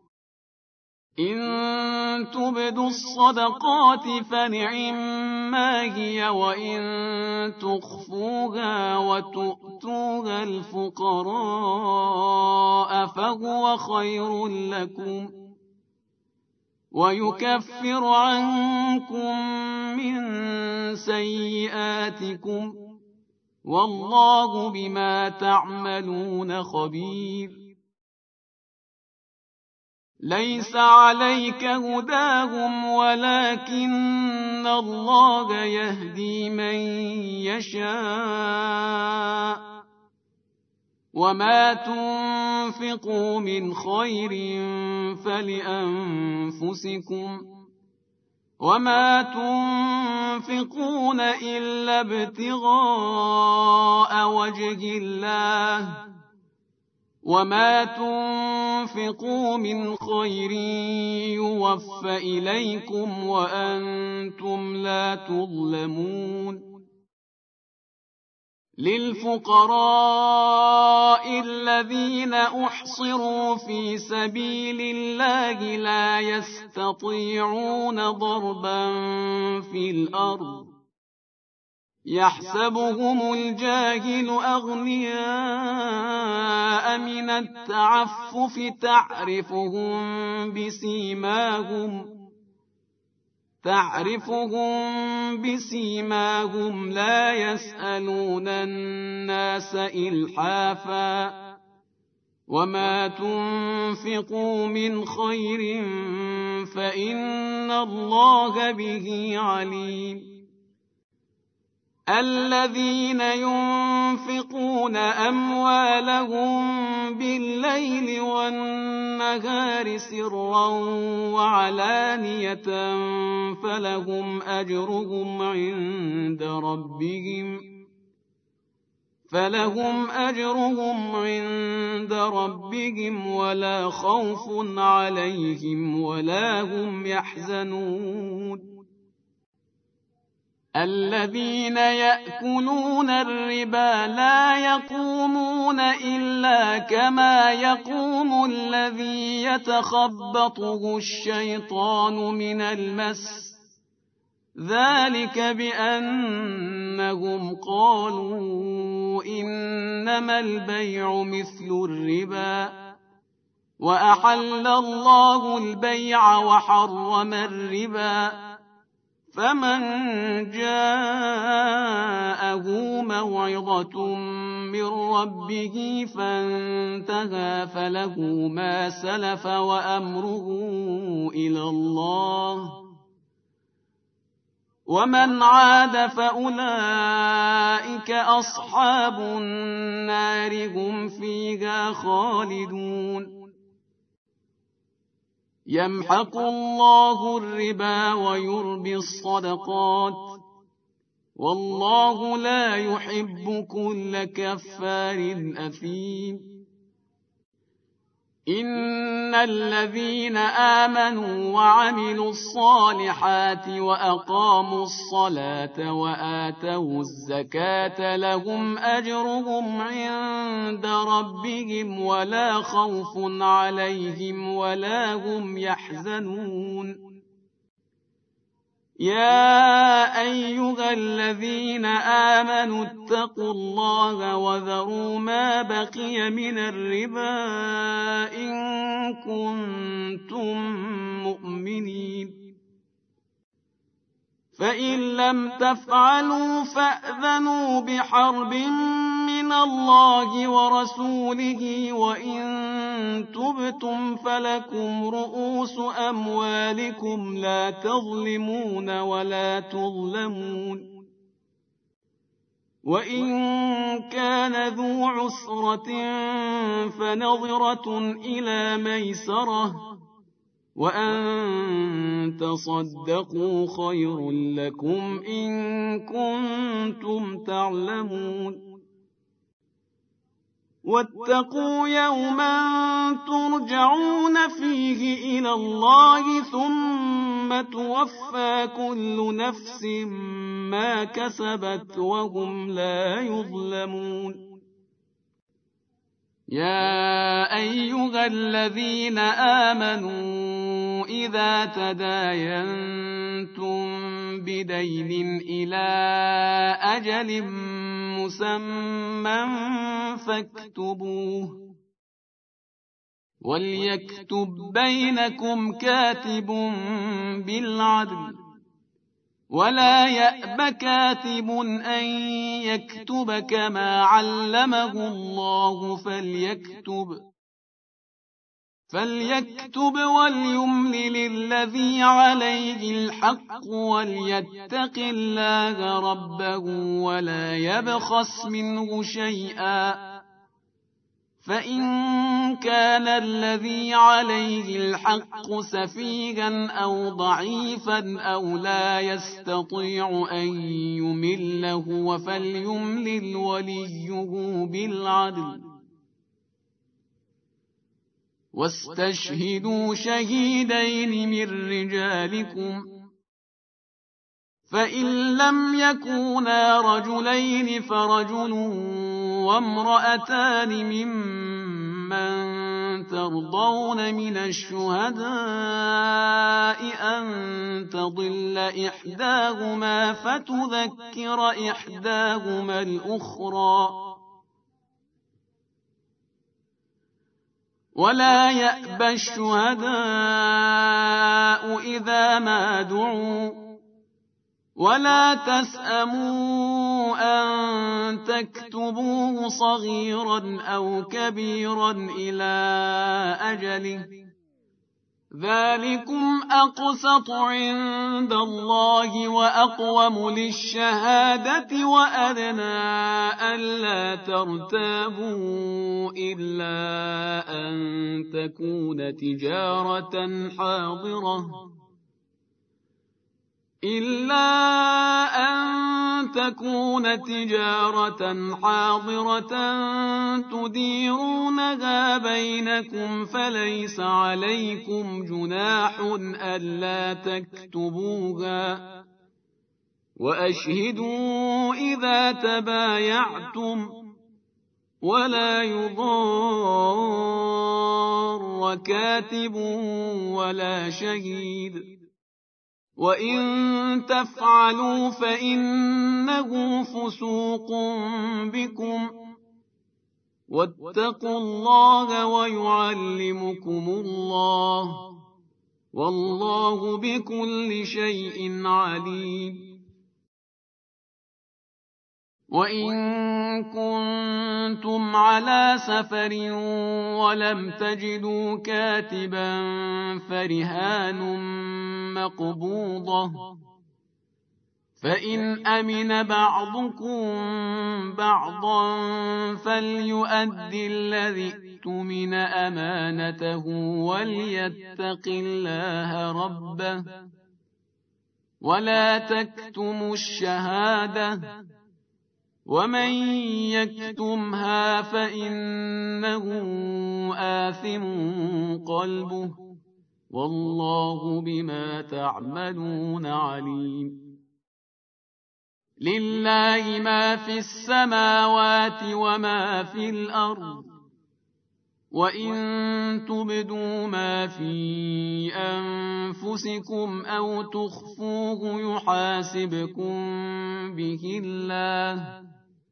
إن تبدوا الصدقات فنعما هي وإن تخفوها وتؤتوها الفقراء فهو خير لكم ويكفر عنكم من سيئاتكم والله بما تعملون خبير. ليس عليك هداهم ولكن الله يهدي من يشاء وما تنفقوا من خير فلأنفسكم وما تنفقون إلا ابتغاء وجه الله وما تنفقوا من خير يوفى إليكم وأنتم لا تظلمون. للفقراء الذين أحصروا في سبيل الله لا يستطيعون ضربا في الأرض يحسبهم الجاهل أغنياء من التعفف تعرفهم بسيماهم لا يسألون الناس إلحافا وما تنفقوا من خير فإن الله به عليم. الذين ينفقون أموالهم بالليل والنهار سرا وعلانية فلهم أجرهم عند ربهم ولا خوف عليهم ولا هم يحزنون. الذين يأكلون الربا لا يقومون إلا كما يقوم الذي يتخبطه الشيطان من المس ذلك بأنهم قالوا إنما البيع مثل الربا وأحل الله البيع وحرم الربا فمن جاءه موعظة من ربه فانتهى فله ما سلف وأمره إلى الله ومن عاد فأولئك أصحاب النار هم فيها خالدون. يمحق الله الربا ويربي الصدقات والله لا يحب كل كفار أثيم إن الذين آمنوا وعملوا الصالحات وأقاموا الصلاة وآتوا الزكاة لهم أجرهم عند ربهم ولا خوف عليهم ولا هم يحزنون يا أيها الذين آمنوا اتقوا الله وذروا ما بقي من الربا إن كنتم مؤمنين فإن لم تفعلوا فأذنوا بحرب من الله ورسوله وإن تبتم فلكم رؤوس أموالكم لا تظلمون ولا تظلمون وإن كان ذو عسرة فنظرة إلى ميسرة وأن تصدقوا خير لكم إن كنتم تعلمون واتقوا يوما ترجعون فيه إلى الله ثم توفى كل نفس ما كسبت وهم لا يظلمون يا أيها الذين آمنوا إذا تداينتم بدين إلى أجل مسمى فاكتبوه وليكتب بينكم كاتب بالعدل ولا يأب كاتب أن يكتب كما علمه الله فليكتب وليملل الذي عليه الحق وليتق الله ربه ولا يبخس منه شيئا فإن كان الذي عليه الحق سفيها أو ضعيفا أو لا يستطيع أن يمله فليملل وليه بالعدل واستشهدوا شهيدين من رجالكم فإن لم يكونا رجلين فرجل وامرأتان ممن ترضون من الشهداء أن تضل إحداهما فتذكر إحداهما الأخرى ولا يأبى الشهداء إذا ما دعوا ولا تسأموا أن تكتبوه صغيرا أو كبيرا إلى أجله ذلكم أقسط عند الله وأقوم للشهادة وأدنى ألا ترتابوا إلا أن تكون تجارة حاضرة تديرونها بينكم فليس عليكم جناح ألا تكتبوها وأشهدوا إذا تبايعتم ولا يضار كاتب ولا شهيد وإن تفعلوا فإنه فسوق بكم واتقوا الله ويعلمكم الله والله بكل شيء عليم وإن كنتم على سفر ولم تجدوا كاتبا فرهان مقبوضة فإن أمن بعضكم بعضا فليؤد الذي اؤتمن أمانته وليتق الله ربه ولا تكتموا الشهادة ومن يكتمها فإنه آثم قلبه والله بما تعملون عليم. لله ما في السماوات وما في الأرض وإن تبدوا ما في أنفسكم أو تخفوه يحاسبكم به الله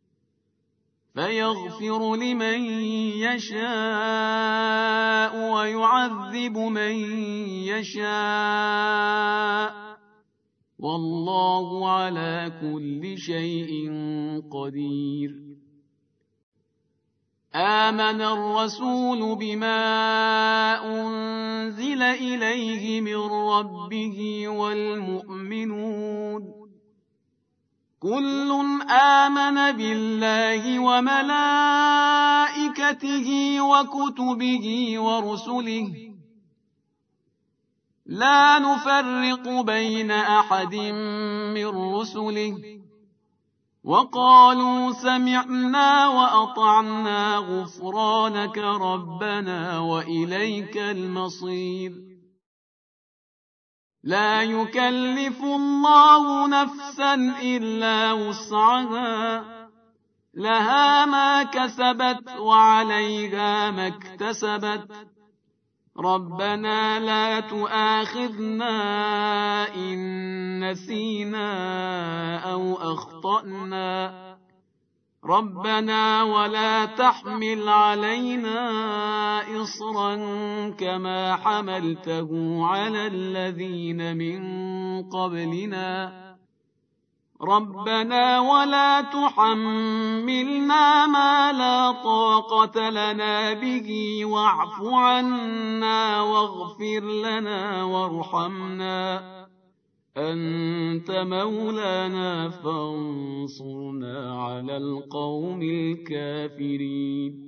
فيغفر لمن يشاء ويعذب من يشاء والله على كل شيء قدير. آمن الرسول بما أنزل إليه من ربه والمؤمنون كل آمن بالله وملائكته وكتبه ورسله لا نفرق بين أحد من رسله وقالوا سمعنا وأطعنا غفرانك ربنا وإليك المصير. لا يكلف الله نفسا إلا وسعها لها ما كسبت وعليها ما اكتسبت ربنا لا تؤاخذنا إن نسينا أو أخطأنا ربنا ولا تحمل علينا إصرا كما حملته على الذين من قبلنا ربنا ولا تحملنا ما لا طاقة لنا به واعف عنا واغفر لنا وارحمنا أنت مولانا فانصرنا على القوم الكافرين.